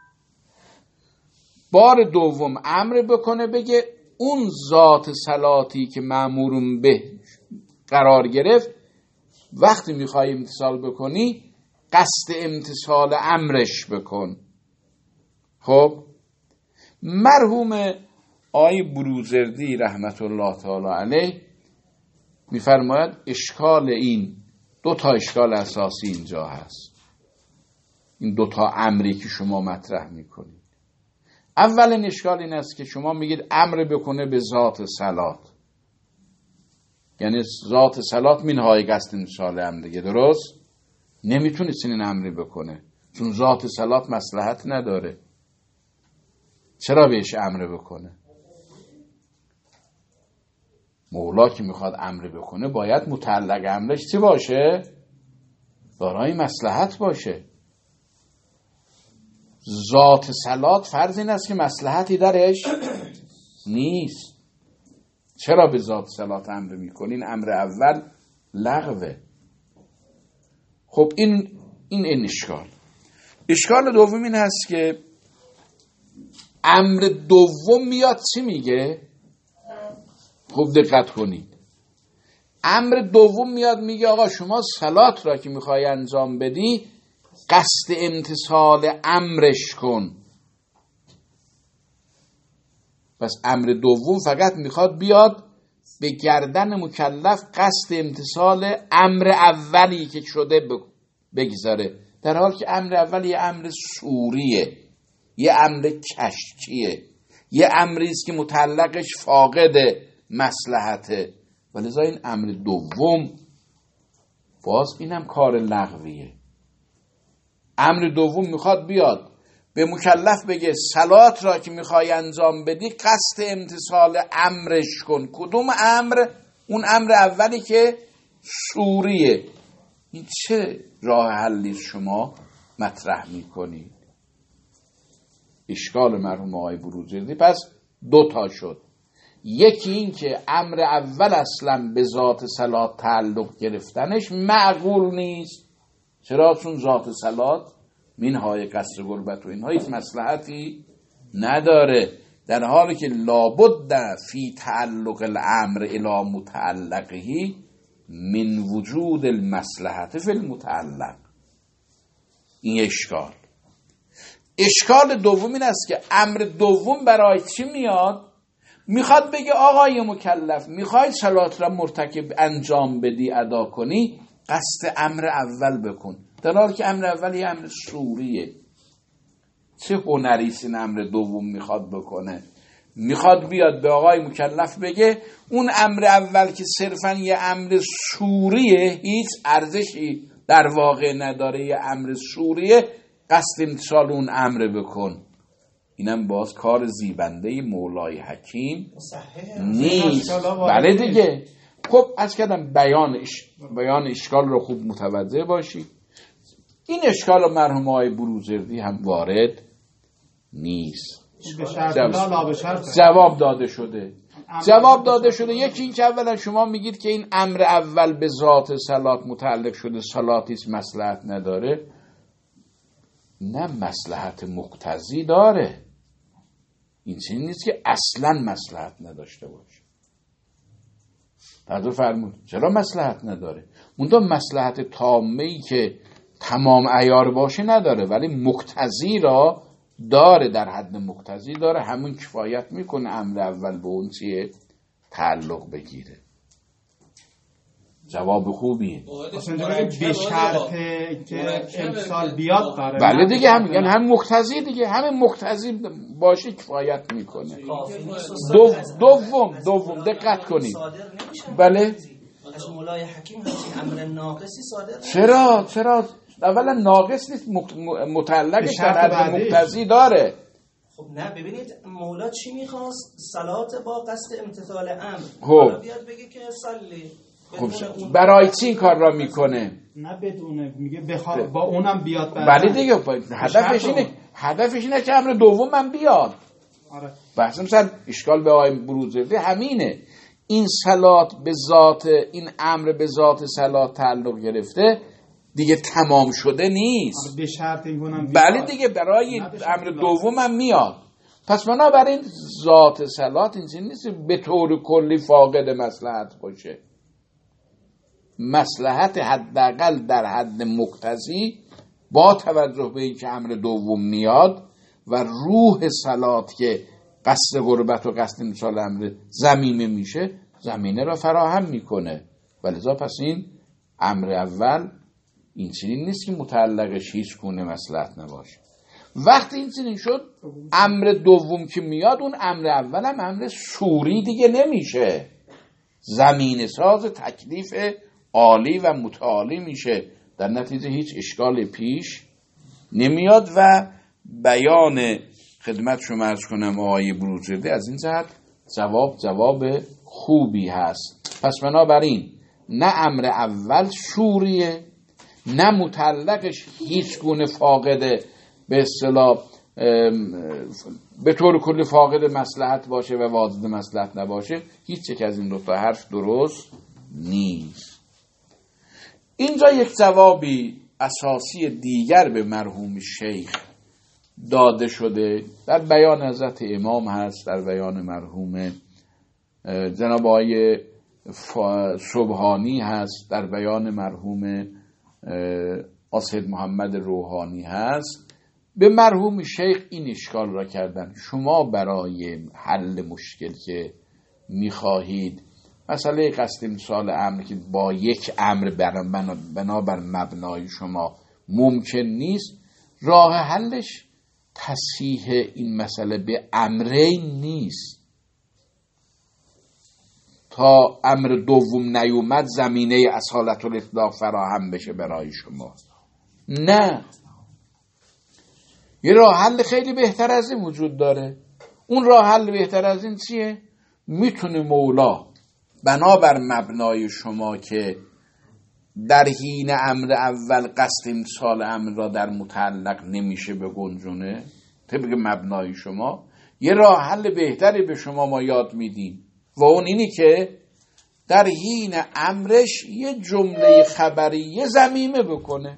بار دوم امر بکنه بگه اون ذات صلاتی که مأمورون به قرار گرفت، وقتی میخوای امتثال بکنی قصد امتثال امرش بکن. خب مرحوم آقای بروجردی رحمت الله تعالی علیه میفرماید اشکال این دو تا اشکال اساسی اینجا هست، این دو تا امری که شما مطرح میکنید. اولین اشکال این است که شما میگید امر بکنه به ذات صلات، یعنی ذات صلات منهای قصد امتثال امر دیگه، درست؟ نمیتونه چنین امری بکنه چون ذات صلات مصلحت نداره. چرا بهش امر بکنه؟ مولا که میخواد امر بکنه باید متعلق امرش چی باشه؟ دارای مصلحت باشه. ذات صلات فرض این است که مصلحتی درش نیست. چرا به ذات صلات امر میکنین؟ امر اول لغوه. خب این این این اشکال. اشکال دوم این هست که امر دوم میاد چی میگه؟ خوب دقت کنید. امر دوم میاد میگه آقا شما صلات را که میخوای انجام بدی قصد امتثال امرش کن. پس امر دوم فقط میخواد بیاد به گردن مکلف قصد امتثال امر اولی که شده بگذاره، در حال که امر اولی یه امر صوریه، یه امر کشکیه، یه امری است که متعلقش فاقد مصلحته. ولذا این امر دوم باز اینم کار لغویه. امر دوم میخواد بیاد به مکلف بگه صلات را که میخوای انجام بدی قصد امتثال امرش کن. کدوم امر؟ اون امر اولی که صوریه. این چه راه حلی شما مطرح میکنید؟ اشکال مرحوم آقای بروجردی پس دو تا شد. یکی این که امر اول اصلا به ذات صلات تعلق گرفتنش معقول نیست. چرا؟ چون ذات صلات منهای قصر غربت و اینها هیچ مصلحتی نداره، در حالی که لابد فی تعلق الامر الی متعلقه من وجود المصلحت فی المتعلق. این اشکال. اشکال دوم این است که امر دوم برای چی میاد؟ میخواد بگه آقای مکلف میخوای صلات را مرتکب انجام بدی ادا کنی، قصد امر اول بکن، در حالی که امر اول یه امر سوریه. چه هنریست این امر دوم میخواد بکنه؟ میخواد بیاد به آقای مکلف بگه اون امر اول که صرفا یه امر سوریه، هیچ ارزشی در واقع نداره، یه امر سوریه، قصد امتثال اون امر بکن. اینم باز کار زیبنده مولای حکیم نیست. بله دیگه. خب از کردم بیان اش... بیان اشکال رو خوب متوجه باشی. این اشکال مرحوم آقای بروجردی هم وارد نیست. جواب داده شده. جواب داده شده. یکی این که اولا شما میگید که این امر اول به ذات صلات متعلق شده، صلاتیست مصلحت نداره. نه، مصلحت مقتضی داره. این چیزی نیست که اصلا مصلحت نداشته باشه. تعریف فرمود چرا مصلحت نداره؟ منتها مصلحت تامه‌ای که تمام عیار باشه نداره، ولی مقتضی را داره، در حد مقتضی داره. همون کفایت میکنه امر اول به اون چیه تعلق بگیره. جواب خوبیه. به شرط که امسال بیاد داره. بله دیگه، هم میگن هم مقتضی دیگه، همین مقتضی باشه کفایت میکنه. دو دوم دوم دقت کنید. بله. از مولای حکیم همچین امر ناقصی صادر نمیشه. چرا چرا اولا ناقص نیست، متعلقش در حد مقتضی داره. خب نه، ببینید مولا چی میخواست؟ صلات با قصد امتثال امر. خب حالا بیاد بگه که صلی. خب برای چی این کار را میکنه؟ نه بدونه، میگه بخواد با اونم بیاد. بله دیگه، هدفش اینه هدفش اینه که امر دومم بیاد. آره. بحث مثلا اشکال به آقای بروجردی همینه. این صلات به ذات، این امر به ذات صلات تعلق گرفته دیگه تمام شده نیست. آره، به شرط این کنم. بله دیگه، برای امر دومم میاد. پس بنابراین ذات صلات این چیز نیست به طور کلی فاقد مصلحت باشه. مصلحت حداقل در حد مقتضی با توجه به اینکه امر دوم میاد و روح صلات که قصد قربت و قصد امتثال امر زمینه میشه، زمینه را فراهم میکنه. ولذا پس این امر اول این چنین نیست که متعلقش هیچ گونه مصلحت نباشه. وقتی این چنین شد، امر دوم که میاد، اون امر اول هم امر سوری دیگه نمیشه، زمینه ساز تکلیف عالی و متعالی میشه. در نتیجه هیچ اشکال پیش نمیاد و بیان خدمت شما عرض کنم آقای بروجردی از این جهت جواب جواب خوبی هست. پس بنابراین نه امر اول سوریه، نه متعلقش هیچ گونه فاقد به اصطلاح به طور کلی فاقد مصلحت باشه و واجد مصلحت نباشه. هیچ یک از این دو تا حرف درست نیست. اینجا یک جوابی اساسی دیگر به مرحوم شیخ داده شده، در بیان حضرت امام هست، در بیان مرحوم جناب آقای سبحانی هست، در بیان مرحوم آسد محمد روحانی هست. به مرحوم شیخ این اشکال را کردن: شما برای حل مشکل که میخواهید مسئله قصد امتثال امر که با یک امر بنابر مبنای شما ممکن نیست، راه حلش تصحیح این مسئله به امرین نیست. تا امر دوم نیومد زمینه اصالت الاطلاق فراهم بشه برای شما. نه، یه راه حل خیلی بهتر از این وجود داره. اون راه حل بهتر از این چیه؟ میتونه مولا بنابر مبنای شما که در حین امر اول قصد امتثال امر را در متعلق نمیشه به گنجونه، طبق مبنای شما یه راه حل بهتری به شما ما یاد میدیم و اون اینی که در حین امرش یه جمله خبریه ضمیمه بکنه: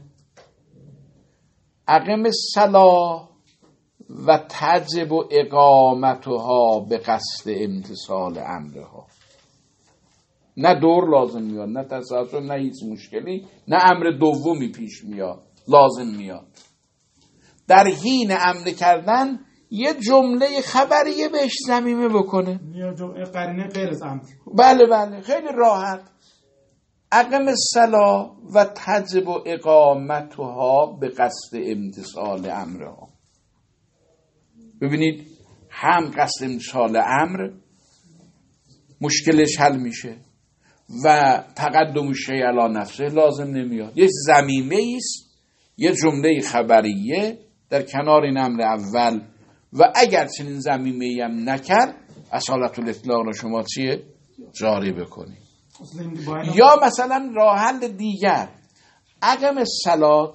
اقم الصلاة و تجب و اقامتها به قصد امتثال امرها. نه دور لازم میاد، نه تصادف، نه هیچ مشکلی، نه امر دومی پیش میاد لازم میاد. در حین امر کردن یه جمله خبریه بهش ضمیمه بکنه. یا جمله قرینه غیر از امر. بله بله خیلی راحت. اقم الصلاة و تجب اقامتها به قصد امتثال امرها. ببینید هم قصد امتثال امر مشکلش حل میشه و تقدم شیء علی نفسه لازم نمیاد. یک ضمیمه است، یه جمله خبریه در کنار این امر اول و اگر چنین ضمیمه ای هم نکرد اصالت الاطلاق را شما چیه؟ جاری بکنید. یا مثلا راه حل دیگر، اقم الصلاة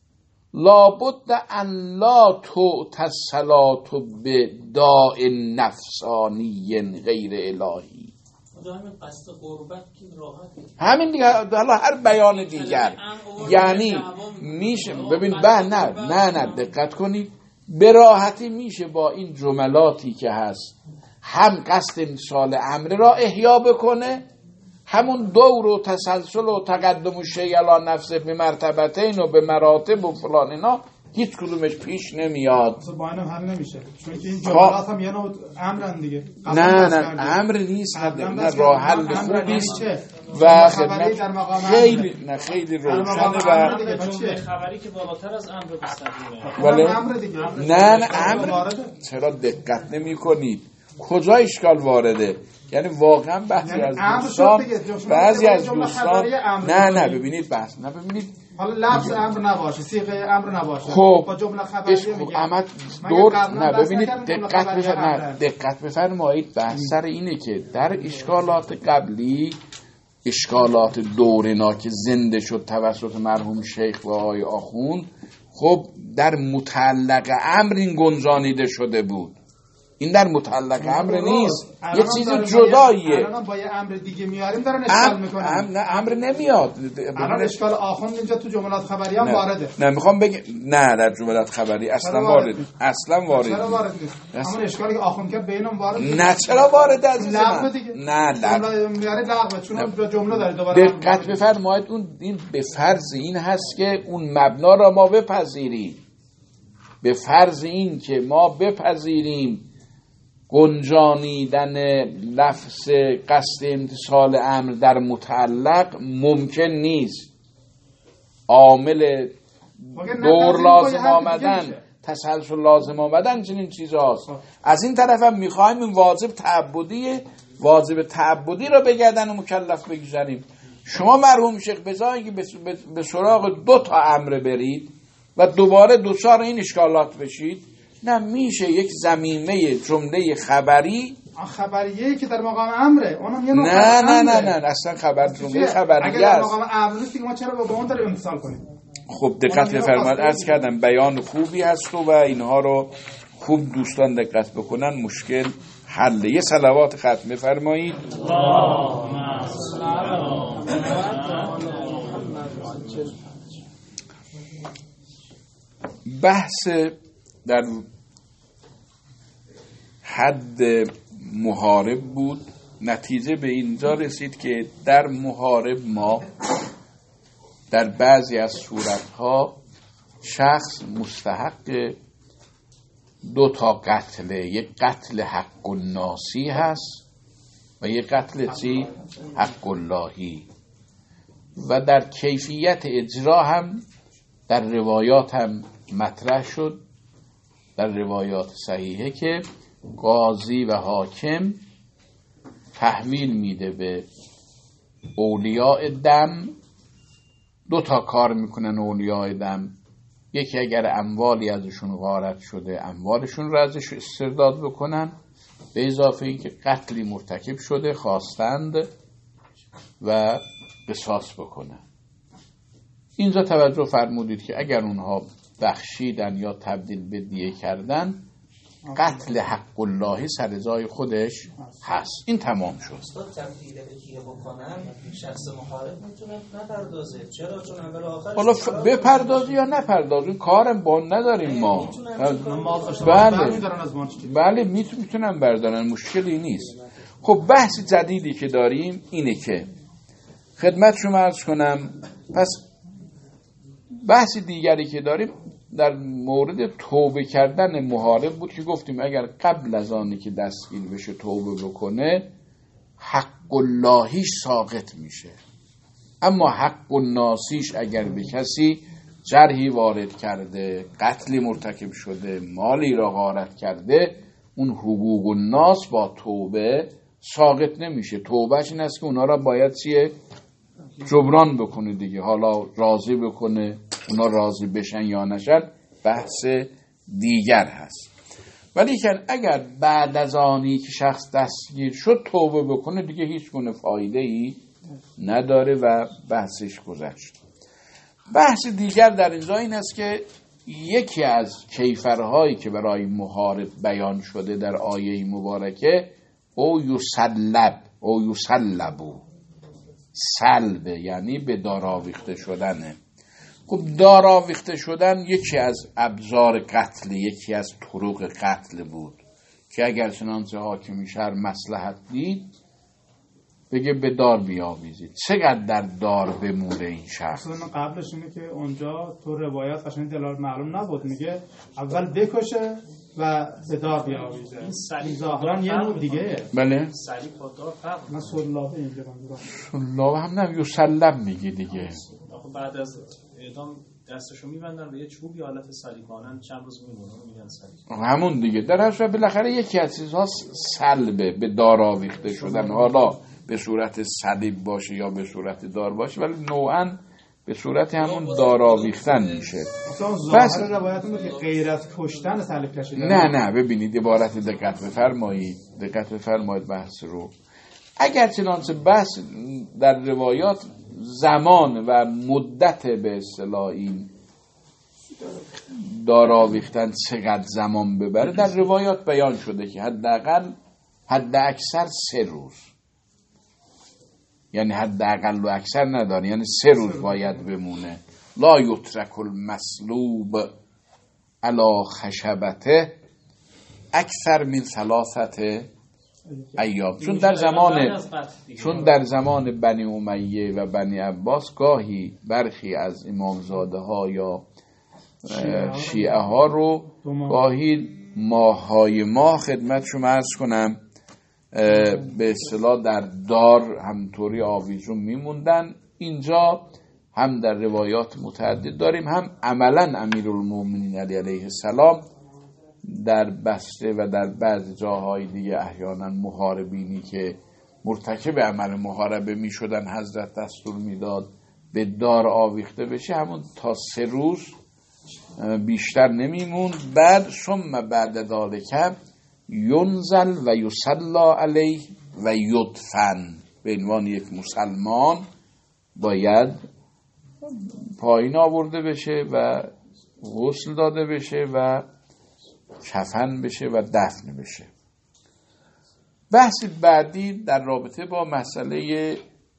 لابد ان لا تعطى الصلاة بداء نفسانی غیر الهی. همین قصد قربت که راحته. همین دیگه، حالا هر بیان دیگر یعنی میشه. ببین به نه نه نه دقت کنید، به راحتی میشه با این جملاتی که هست هم قصد امتثال امر را احیا بکنه، همون دور و تسلسل و تقدم و شیء علی نفسه به مرتبتین و به مراتب و فلان اینا هیچ کدومش پیش نمیاد. با اینم حل نمیشه چون که این جملات هم یه نوع امرن دیگه. نه نه امر نیست، نه راه حل خوبی است و خدمت خیلی نه خیلی روشنه و جمله خبری که بالاتر از امر مستقیمه. ولی امر دیگه. نه نه امر چرا دقت نمی‌کنید کجا اشکال وارده؟ یعنی واقعا بعضی از دوستان بعضی از دوستان نه نه ببینید بحث نه ببینید حالا لفظ امر نباشه، صيغه امر نباشه، خب با جمله خبریه میگه احمد دور نه ببینید دقت بفرمایید دقت بفرمایید بحث سر اینه که در اشکالات قبلی، اشکالات دورنا که زنده شد توسط مرحوم شیخ و آقای آخوند، خب در متعلق امر این گنجانیده شده بود. این در متعلق امر نیست، یه چیز جداییه. الان با یه امر دیگه میاریم دارن اشکال میکنن. ام نه امر نمیاد. الان اشکال آخوند اینجا تو جملات خبری هم وارده. نه میخوام بگم نه در جملات خبری اصلا وارد اصلا وارد چرا وارد نیست؟ همون اشکالی که آخوند کرد بینم وارد نه چرا وارد عزیز من؟ نه لغو میاره لغو چون جمله داره دوباره. دقت بفرمایید اون این به فرض این هست که اون مبنا را ما بپذیریم. به فرض این که ما بپذیریم گنجانیدن لفظ قصد امتثال امر در متعلق ممکن نیست. عامل دور لازم آمدن، تسلسل لازم آمدن چنین چیزهاست. از این طرف هم میخوایم این واجب تعبدی واجب تعبدی را بگردن و مکلف بگذاریم. شما مرحوم شیخ بجای که به سراغ دو تا امر برید و دوباره دوچار این اشکالات بشید، نه میشه یک ضمیمه جمله خبری خبریه که در مقام امره اونم یه نوع نه نه نه نه اصلا خبر جمله خبریه است. اگر در مقام امر نیست ما چرا با اون داره امتثال کنیم؟ خب دقت بفرمایید، عرض کردم بیان خوبی هست و اینها رو خوب دوستان دقت بکنن مشکل حل. یه صلوات ختم بفرمایید. بحث در حد محارب بود، نتیجه به اینجا رسید که در محارب ما در بعضی از صورتها شخص مستحق دو تا قتله، یک قتل حق الناسی هست و یک قتل چی؟ حق اللهی. و در کیفیت اجرا هم در روایات هم مطرح شد، در روایات صحیحه که قاضی و حاکم تحویل میده به اولیاء دم. دو تا کار میکنن اولیاء دم، یکی اگر اموالی ازشون غارت شده اموالشون رو ازش استرداد بکنن، به اضافه این که قتلی مرتکب شده خواستند و قصاص بکنن. اینجا توجه فرمودید که اگر اونها بخشیدن یا تبدیل به دیه کردن، قتل حق اللهی سر جای خودش هست. این تمام شد. استاد تبدیل به دیه بکنن شخص محارب میتونه نپردازه. چرا؟ چون اول آخر حالا ف... بپردازی یا نپردازی کارم با نداریم ما. بله بله میتونن بردارن، مشکلی نیست. خب بحث جدیدی که داریم اینه که خدمت شما عرض کنم، پس بحث دیگری که داریم در مورد توبه کردن محارب بود که گفتیم اگر قبل از آنی که دستگیر بشه توبه بکنه حق اللهیش ساقط میشه، اما حق الناسیش اگر به کسی جرحی وارد کرده، قتلی مرتکب شده، مالی را غارت کرده، اون حقوق الناس با توبه ساقط نمیشه. توبهش این است که اونا را باید چیه؟ جبران بکنه دیگه. حالا راضی بکنه، اونا راضی بشن یا نشن بحث دیگر هست. ولی که اگر بعد از آنی که شخص دستگیر شد توبه بکنه دیگه هیچ گونه فایده ای نداره و بحثش گذشت. بحث دیگر در اینجا این است که یکی از کیفرهایی که برای محارب بیان شده در آیه مبارکه او یسلب او یسلبو، سلبه یعنی به دار آویخته شدنه. خب دار آویخته شدن یکی از ابزار قتل، یکی از طرق قتل بود که اگر چنانچه حاکم شهر مصلحت دید بگه به دار بیاویزید. چقدر در دار بمونه این شخص؟ اصلا قبلش اینه که اونجا تو روایات قشنگ دلال معلوم نبود، میگه اول بکشه و به دار بیاویزه. این ظاهرا یه نوع دیگه. بله صلیب با دار فرق. من سلابه اینجا منظورم. سلابه هم نه، یسلب میگه دیگه. آخه بعد از اعدام دستشو میبندن به یه چوب یا حالت صلیبانن چند روز میمونه میگن صلیب. همون دیگه. در اصل بالاخره یکی از چیزها سلبه، به دار آویخته شدن. حالا به صورت صلیب باشه یا به صورت دار باشه، ولی نوعاً به صورت همون دار آویختن میشه. بس روایت بود که غیر از کشتن صلیب کشیدن. نه نه ببینید عبارت دقت بفرمایید، دقت بفرمایید بحث رو. اگر چنانچه بحث در روایات زمان و مدت به اصطلاح این دار آویختن چقدر زمان ببره در روایات بیان شده که حداقل حد اکثر سه روز، یعنی حداقل و اکثر نداره، یعنی سه روز باید بمونه. لا یترک المصلوب علی خشبته اکثر من ثلاثه ایام. چون در زمان چون در زمان بنی امیه و بنی عباس گاهی برخی از امامزاده ها یا شیعه ها رو گاهی ماهای ماه خدمت شما عرض کنم به اصطلاح در دار همطوری آویزون میموندن. اینجا هم در روایات متعدد داریم، هم عملا امیرالمومنین علی علیه السلام در بسته و در بعض جاهای دیگه احیانا محاربینی که مرتکب عمل محاربه می شدن حضرت دستور میداد به دار آویخته بشه، همون تا سه روز بیشتر نمیمون. بعد ثم بعد ذالک ینزل و یصلی علیه و یدفن. به عنوان یک مسلمان باید پایین آورده بشه و غسل داده بشه و کفن بشه و دفن بشه. بحث بعدی در رابطه با مسئله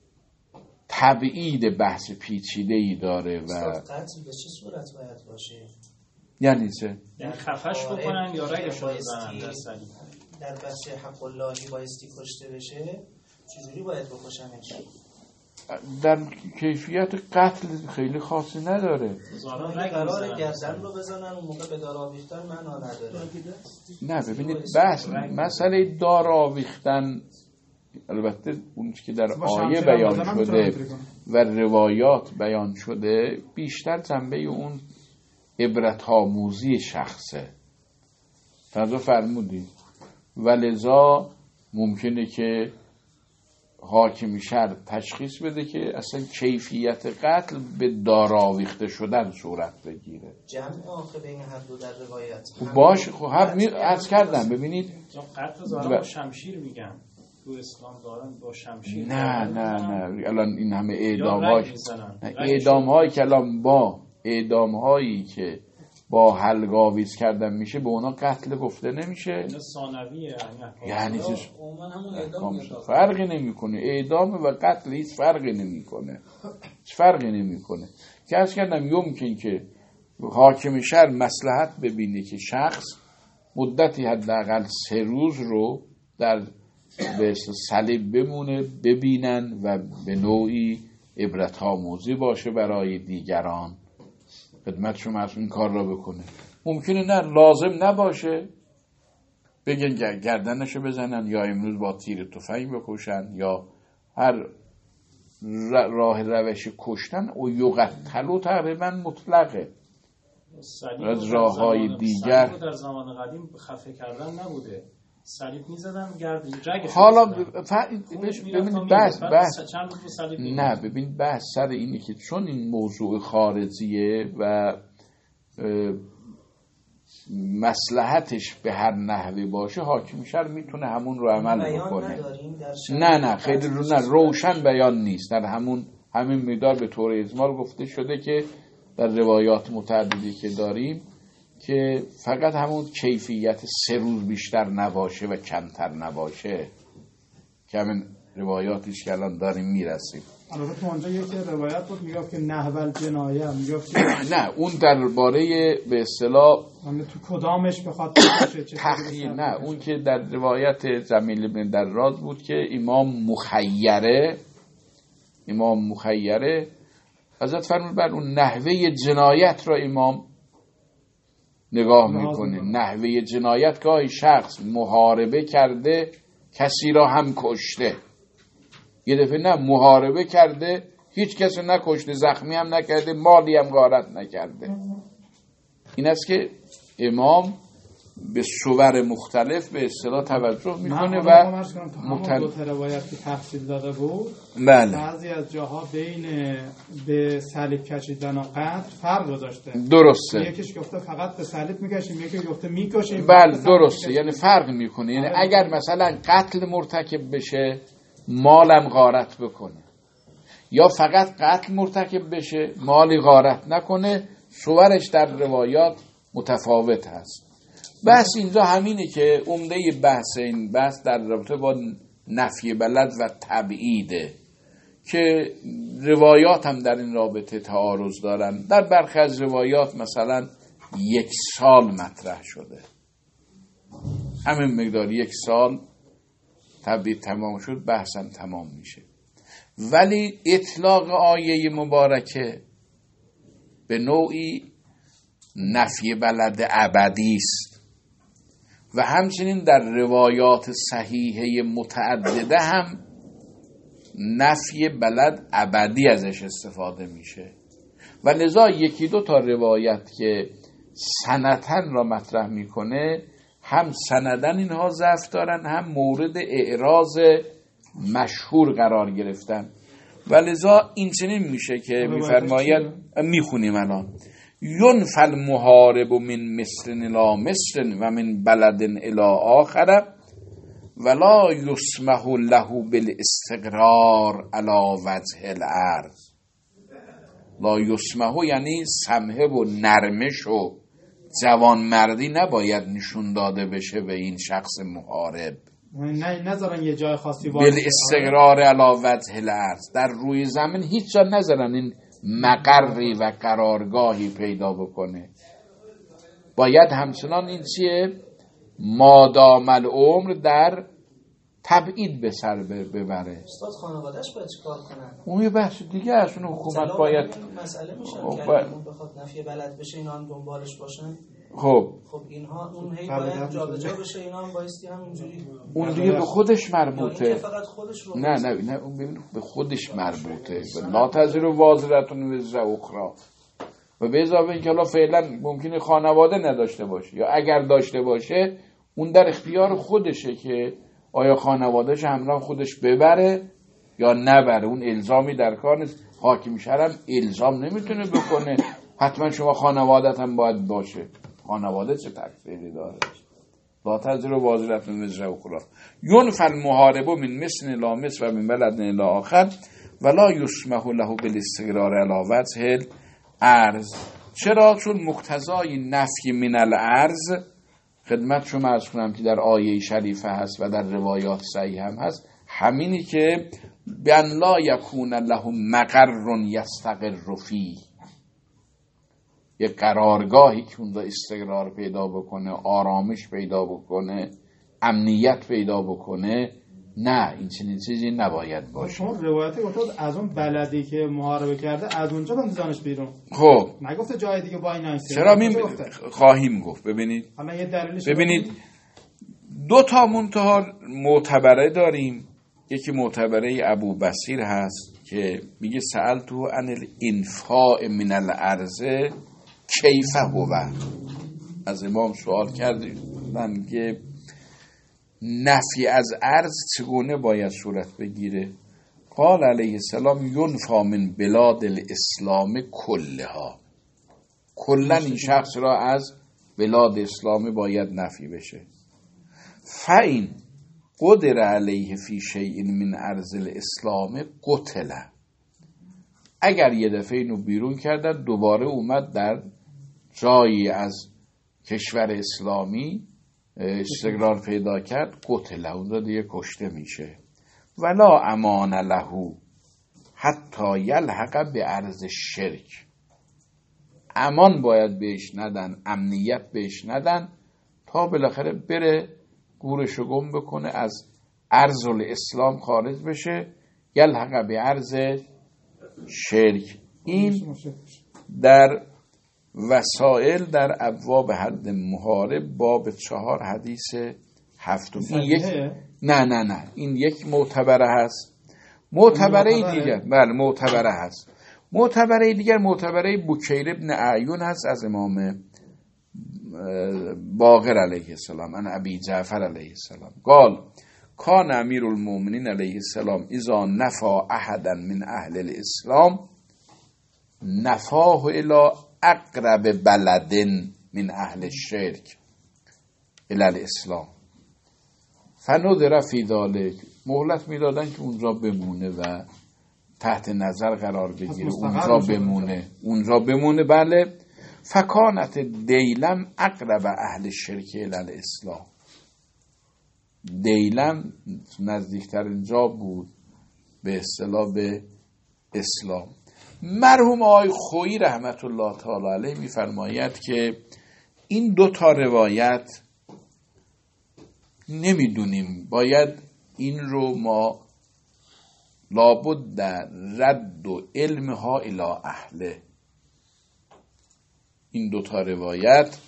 تبعید بحث پیچیده‌ای داره و قتل به چه صورت باید باشه؟ یعنی چه؟ یعنی خفش بکنن یا رگش رو بزنن در صلیب؟ در بحث حق اللهی بایستی کشته بشه چجوری باید بکشنش؟ در کیفیت قتل خیلی خاصی نداره. قرار گردن رو بزنن اون موقع به دار آویختن معنا نداره. نه ببینید بحث مسئله دار آویختن البته اون که در آیه بیان شده و روایات بیان شده بیشتر جنبه اون عبرت آموزی شخصه. توجه فرمودید؟ ولذا ممکنه که حاکم شهر تشخیص بده که اصلا کیفیت قتل به دار آویخته شدن صورت بگیره. جمع آخه بین هر دو در روایت باشه. خب هم عرض کردم ببینید قتل زارا با شمشیر میگن تو اسلام دارن با شمشیر. نه نه نه الان این همه اعدام های اعدام هایی که الان با اعدام هایی که با حلق آویز کردن میشه به اونا قتل گفته نمیشه. اینا ثانویه یعنی چیز فرقی نمیکنه. اعدام و قتل هیچ فرقی نمیکنه. هیچ فرقی نمیکنه. که از کردم یمکن که حاکم شهر مصلحت ببینه که شخص مدتی حداقل سه روز رو در به صلیب بمونه ببینن و به نوعی عبرت آموزی باشه برای دیگران. خدمت شما از این کار را بکنه. ممکنه نه لازم نباشه، بگن گردنشو بزنن یا امروز با تیر تفنگ بکشن یا هر راه روش کشتن و یقتلو تقریبا مطلقه. از راه های دیگر در زمان قدیم خفه کردن نبوده، صلیب میزدن گرد رگش. حالا ف... ببین بحث بحث نه نه ببین بحث سر اینه که چون این موضوع خارجیه و مصلحتش به هر نحوی باشه، حاکم شهر میتونه همون رو عمل بکنه. نه نه خیلی رو نه روشن بیان نیست. در همون همین مقدار به طور اجمال گفته شده که در روایات متعددی که داریم که فقط همون کیفیت سه روز بیشتر نباشه و کمتر نباشه که همین روایاتیش که الان داریم میرسیم. البته تو اونجا یکی روایت بود میگفت که نحول جنایه میگفت که نه اون درباره به اصطلاح تو کدامش بخواد تخییر، نه اون که در روایت جمیل بن دراز بود که امام مخیره امام مخیره حضرت فرمود بر اون نحوه جنایت را امام نگاه میکنه. نحوه جنایت گاهی شخص محاربه کرده کسی را هم کشته، یه دفعه نه محاربه کرده هیچ کسی نکشته، زخمی هم نکرده، مالی هم غارت نکرده. این است که امام به صور مختلف به اصطلاح توجه میکنه و متن... دو تا روایت که تفصیل داده بود بله. بعضی از جاها بین به صلیب کشیدن و قتل فرق گذاشته. درسته. یکیش گفته فقط به صلیب میکشیم، یکی گفته میکشیم. بله درسته، یعنی فرق میکنه. یعنی اگر مثلا قتل مرتکب بشه مالم غارت بکنه یا فقط قتل مرتکب بشه مالی غارت نکنه، صورش در روایات متفاوت هست. بحث اینجا همینه که عمده بحث این بحث در رابطه با نفی بلد و تبعیده که روایات هم در این رابطه تعارض دارن. در برخی از روایات مثلا یک سال مطرح شده، همین مقدار یک سال تبعید تمام شد، بحثم تمام میشه. ولی اطلاق آیه مبارکه به نوعی نفی بلد ابدی است و همچنین در روایات صحیحه متعدده هم نفی بلد ابدی ازش استفاده میشه و لذا یکی دو تا روایت که سندن را مطرح میکنه هم سندن اینها ضعف دارن هم مورد اعراض مشهور قرار گرفتن و لذا این چنین میشه که میفرماید میخونیم الان ینفی المحارب من مصر الی مصر و من بلد الی آخر ولا یسمح له بالاستقرار علی وجه الارض. لا یسمح یعنی سمحه و نرمش و جوانمردی نباید نشون داده بشه به این شخص محارب، نه نذارن یه جای خاصی بالاستقرار علی وجه الارض، در روی زمین هیچ جا نذارن این مقری و قرارگاهی پیدا بکنه. باید همچنان این چیه مادام العمر در تبعید به سر ببره. استاد خانواده‌اش باید چیکار کنن؟ اون یه بحث دیگه است. اون حکومت باید مسئله میشن خب که اگه بخواد نفی بلد بشه اینا هم دنبالش باشن. خب خب اینها اون هی باید جابجا بشه، اینا هم بایستی همونجوری. اون دیگه به خودش مربوطه. فقط خودش رو نه نه نه اون ببین به خودش مربوطه. لا تزر وازرتون وزر اخرى. و به اضافه اینکه حالا فعلا ممکنه خانواده نداشته باشه یا اگر داشته باشه اون در اختیار خودشه که آیا خانوادهش همراه خودش ببره یا نبره. اون الزامی در کار نیست. حاکم شهر هم الزام نمیتونه بکنه حتما شما خانوادت هم باید باشه. خانواده چه تقصیری داره؟ لا تزر وازرة وزر اخرى. ینفی المحارب من مصر الی مصر و من بلد الی آخر ولا یسمح له بالاستقرار علی وجه الارض. چرا؟ چون مقتضای نفی من الارض خدمت شما عرض کنم که در آیه شریفه هست و در روایات صحیح هم هست، همینی که بان لا یکون له مقر یستقر فیه، یه قرارگاهی که اون استقرار پیدا بکنه، آرامش پیدا بکنه، امنیت پیدا بکنه، نه این چنین چیزی نباید باشه. شما روایتی گفتید از اون بلدی که محاربه کرده از اونجا بندازنش بیرون. خب نگفته جای دیگه با این نیست. چرا می خواهیم گفت. ببینید حالا یه دلیلش ببینید دو تا منتها معتبره داریم. یکی معتبره ابو بصیر هست که میگه سألتو عن الانفاء من الارض کیف هو. از امام سوال کردن که نفی از ارض چگونه باید صورت بگیره؟ قال علیه السلام ینفا من بلاد الاسلام کلها. کلا این شخص را از بلاد اسلام باید نفی بشه. فاین قدر علیه فی شیء من ارض الاسلام قتل. اگر یه دفعه اینو بیرون کردن دوباره اومد در جایی از کشور اسلامی استقرار پیدا کرد قتل، اونجا دیگه کشته میشه. ولا امان له حتی یلحق به ارض شرک. امان باید بهش ندن، امنیت بهش ندن تا بالاخره بره گورشو گم بکنه، از ارض الاسلام خارج بشه، یلحق به ارض شرک. این در وسائل در ابواب حد محارب باب چهار حدیث هفتم. این یک نه نه نه این یک معتبره هست. معتبره دیگر بله معتبره هست. معتبره دیگر معتبره بکیر ابن اعیون هست از امام باقر علیه السلام ان ابی جعفر علیه السلام قال کان امیر المؤمنین علیه السلام اذا نفا احدا من اهل الاسلام نفاه الى اقرب بلدن من اهل الشرک الى الاسلام فنظر فی ذلک. مهلت میدادن که اونجا بمونه و تحت نظر قرار بگیره، اونجا بمونه اونجا بمونه بله. فکانت دیلم اقرب اهل شرک الی الاسلام. دیلم نزدیکترین جا بود به اصطلاح به اسلام. مرحوم آقای خویی رحمت الله تعالی علیه میفرماید که این دو تا روایت نمیدونیم، باید این رو ما لابد در رد و علمها الی اهله. این دو تا روایت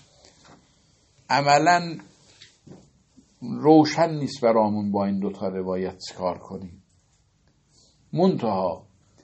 عملا روشن نیست برامون با این دو تا روایت چیکار کنیم. منتها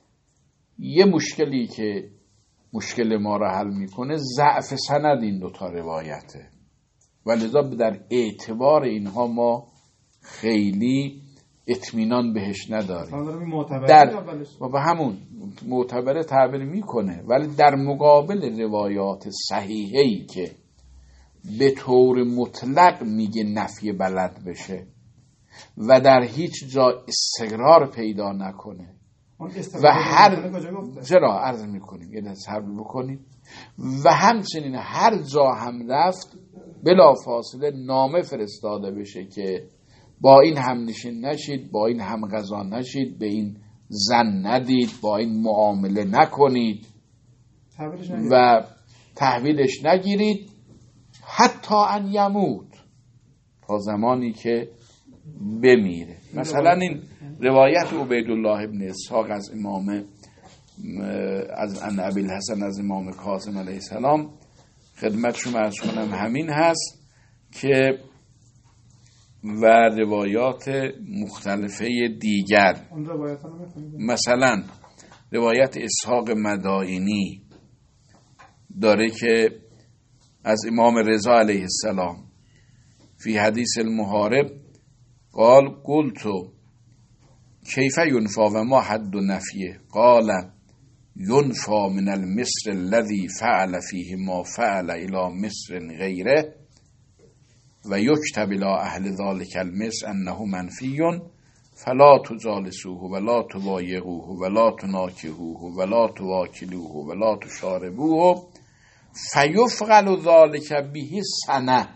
یه مشکلی که مشکل ما را حل میکنه ضعف سند این دو تا روایته و لذا در اعتبار اینها ما خیلی اطمینان بهش نداریم. در و به همون معتبره تعبیر میکنه، ولی در مقابل روایات صحیحه‌ای که به طور مطلق میگه نفی بلد بشه و در هیچ جا استقرار پیدا نکنه و هر چرا عرض میکنیم یه دست حرف بکنیم و همچنین هر جا هم رفت بلا فاصله نامه فرستاده بشه که با این هم نشین نشید، با این هم غذا نشید، به این زن ندید، با این معامله نکنید و تحویلش نگیرید حتی ان یموت، تا زمانی که بمیره. مثلا این روایت عبیدالله ابن اسحاق از امام از ان ابی الحسن از امام کاظم علیه السلام خدمت شما عرض کنم همین هست که و روایات مختلفه دیگر، مثلا روایت اسحاق مدائنی داره که از امام رضا علیه السلام فی حدیث المحارب قال قلتو کیف ینفا و ما حد نفیه قال ینفا من المصر الذي فعل فیه ما فعل الى مصر غیره و یکتب الى اهل ذلك المصر انه منفی فلا تجالسوه ولا تبایعوه ولا تناکحوه ولا تواکلوه ولا تشاربوه فیفعل ذلك به سنه.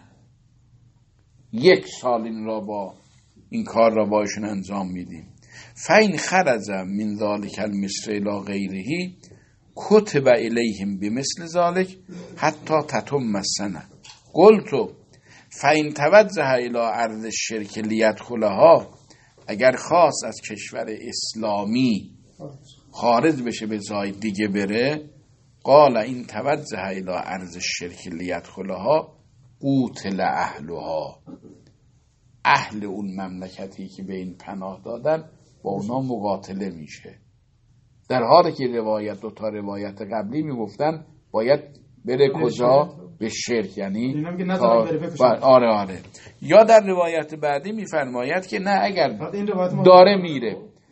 یک سال این را با این کار را باشون انجام میدیم. فین خرج من ذلك المصر الى غیره کتب الیهم بمثل ذلك حتی تتم السنه. قلت فین توجه الى ارض الشرک لیدخلها اگر خواست از کشور اسلامی خارج بشه به جای دیگه بره، قال این توجه الى ارض الشرک لیدخلها قوتل اهلها، اهل اون مملکتی که به این پناه دادن با اونا مقاتله میشه. در حالی که روایت دو تا روایت قبلی میگفتن باید بره کجا؟ به شرک، یعنی تا... آره آره. یا در روایت بعدی میفرماید که نه، اگر داره میره،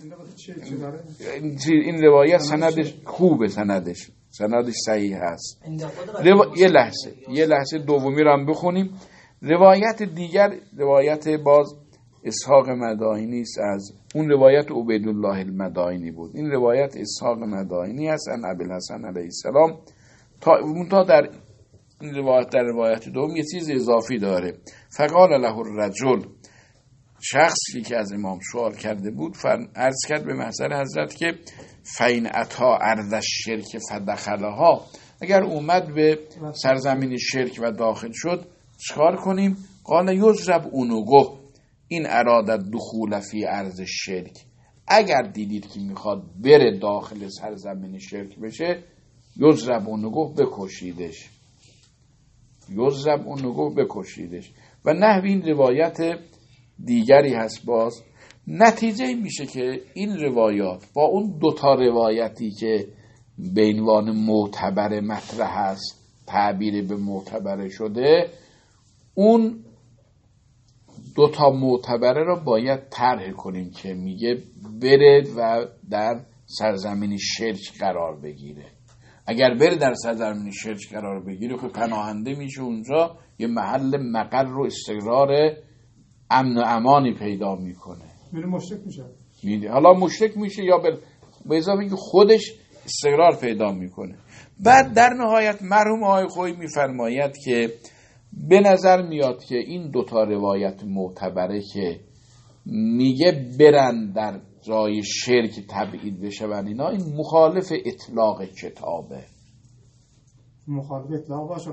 این روایت سندش خوبه، سندش سندش صحیح هست. رو... یه لحظه یه لحظه دومی رو هم بخونیم. روایت دیگر روایت باز اسحاق مدائنی است، از اون روایت عبیدالله المدائنی بود. این روایت اسحاق مدائنی است ان ابوالحسن علیه السلام. تا تا در این روایت در روایت دوم یه چیز اضافی داره. فقال له الرجل، شخصی که از امام سوال کرده بود عرض کرد به محضر حضرت که فین اتا ارض الشرک فدخلها، اگر اومد به سرزمین شرک و داخل شد چکار کنیم؟ قال یضرب عنقه این ارادت دخول فی ارض شرک، اگر دیدید که میخواد بره داخل سرزمین شرک بشه، یضرب عنقه بکشیدش، یضرب عنقه بکشیدش. و نحوی این روایت دیگری هست. باز نتیجه میشه که این روایات با اون دوتا روایتی که به عنوان معتبر مطرح هست تعبیر به معتبر شده، اون دوتا معتبره را باید طرح کنیم که میگه بره و در سرزمین شرک قرار بگیره. اگر بره در سرزمین شرک قرار بگیره خب پناهنده میشه، اونجا یه محل مقر و استقرار امن و امانی پیدا میکنه، میره مشرک میشه، میده حالا مشرک میشه یا به اضافه اینکه خودش استقرار پیدا میکنه. بعد در نهایت مرحوم آقای خویی میفرماید که به نظر میاد که این دوتا روایت معتبره که میگه برن در جای شرک تبعید بشه و اینا، این مخالف اطلاق کتابه، مخالف اطلاق باشه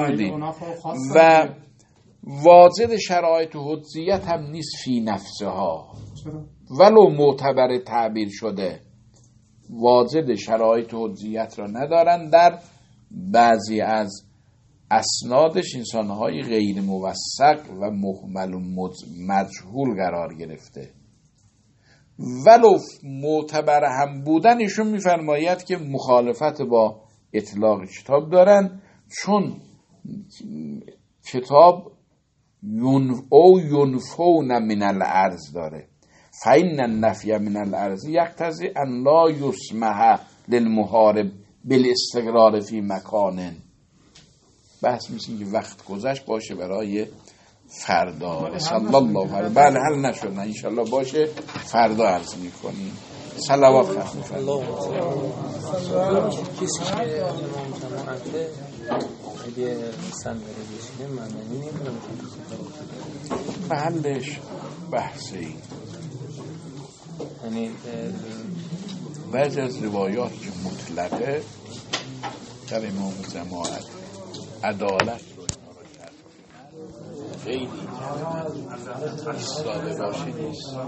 و واجد شرایط حجیت هم نیست فی نفسها، ولو معتبر تعبیر شده واجد شرایط حجیت را ندارن. در بعضی از اسنادش انسانهای غیر موثق و مهمل و مجهول قرار گرفته، ولو معتبر هم بودن ایشون میفرماید که مخالفت با اطلاق کتاب دارن، چون کتاب ینف او ینفون من الارض داره، فین النفی من الارض یقتضی ان لا یسمح للمحارب بالاستقرار فی مکان. بحث میشه که وقت گذشت، باشه برای فردا. صلی الله علیه. بله حل نشد، نه انشالله باشه فردا عرض میکنیم. صلوات خواهد الله کسی که امام جماعته اگه سن بره بشینه معنی نمیدونم محلش بحثی، یعنی بعضی از روایات که مطلقه در امام جماعت عدالت رو خیلی ایستاده باشه نیست.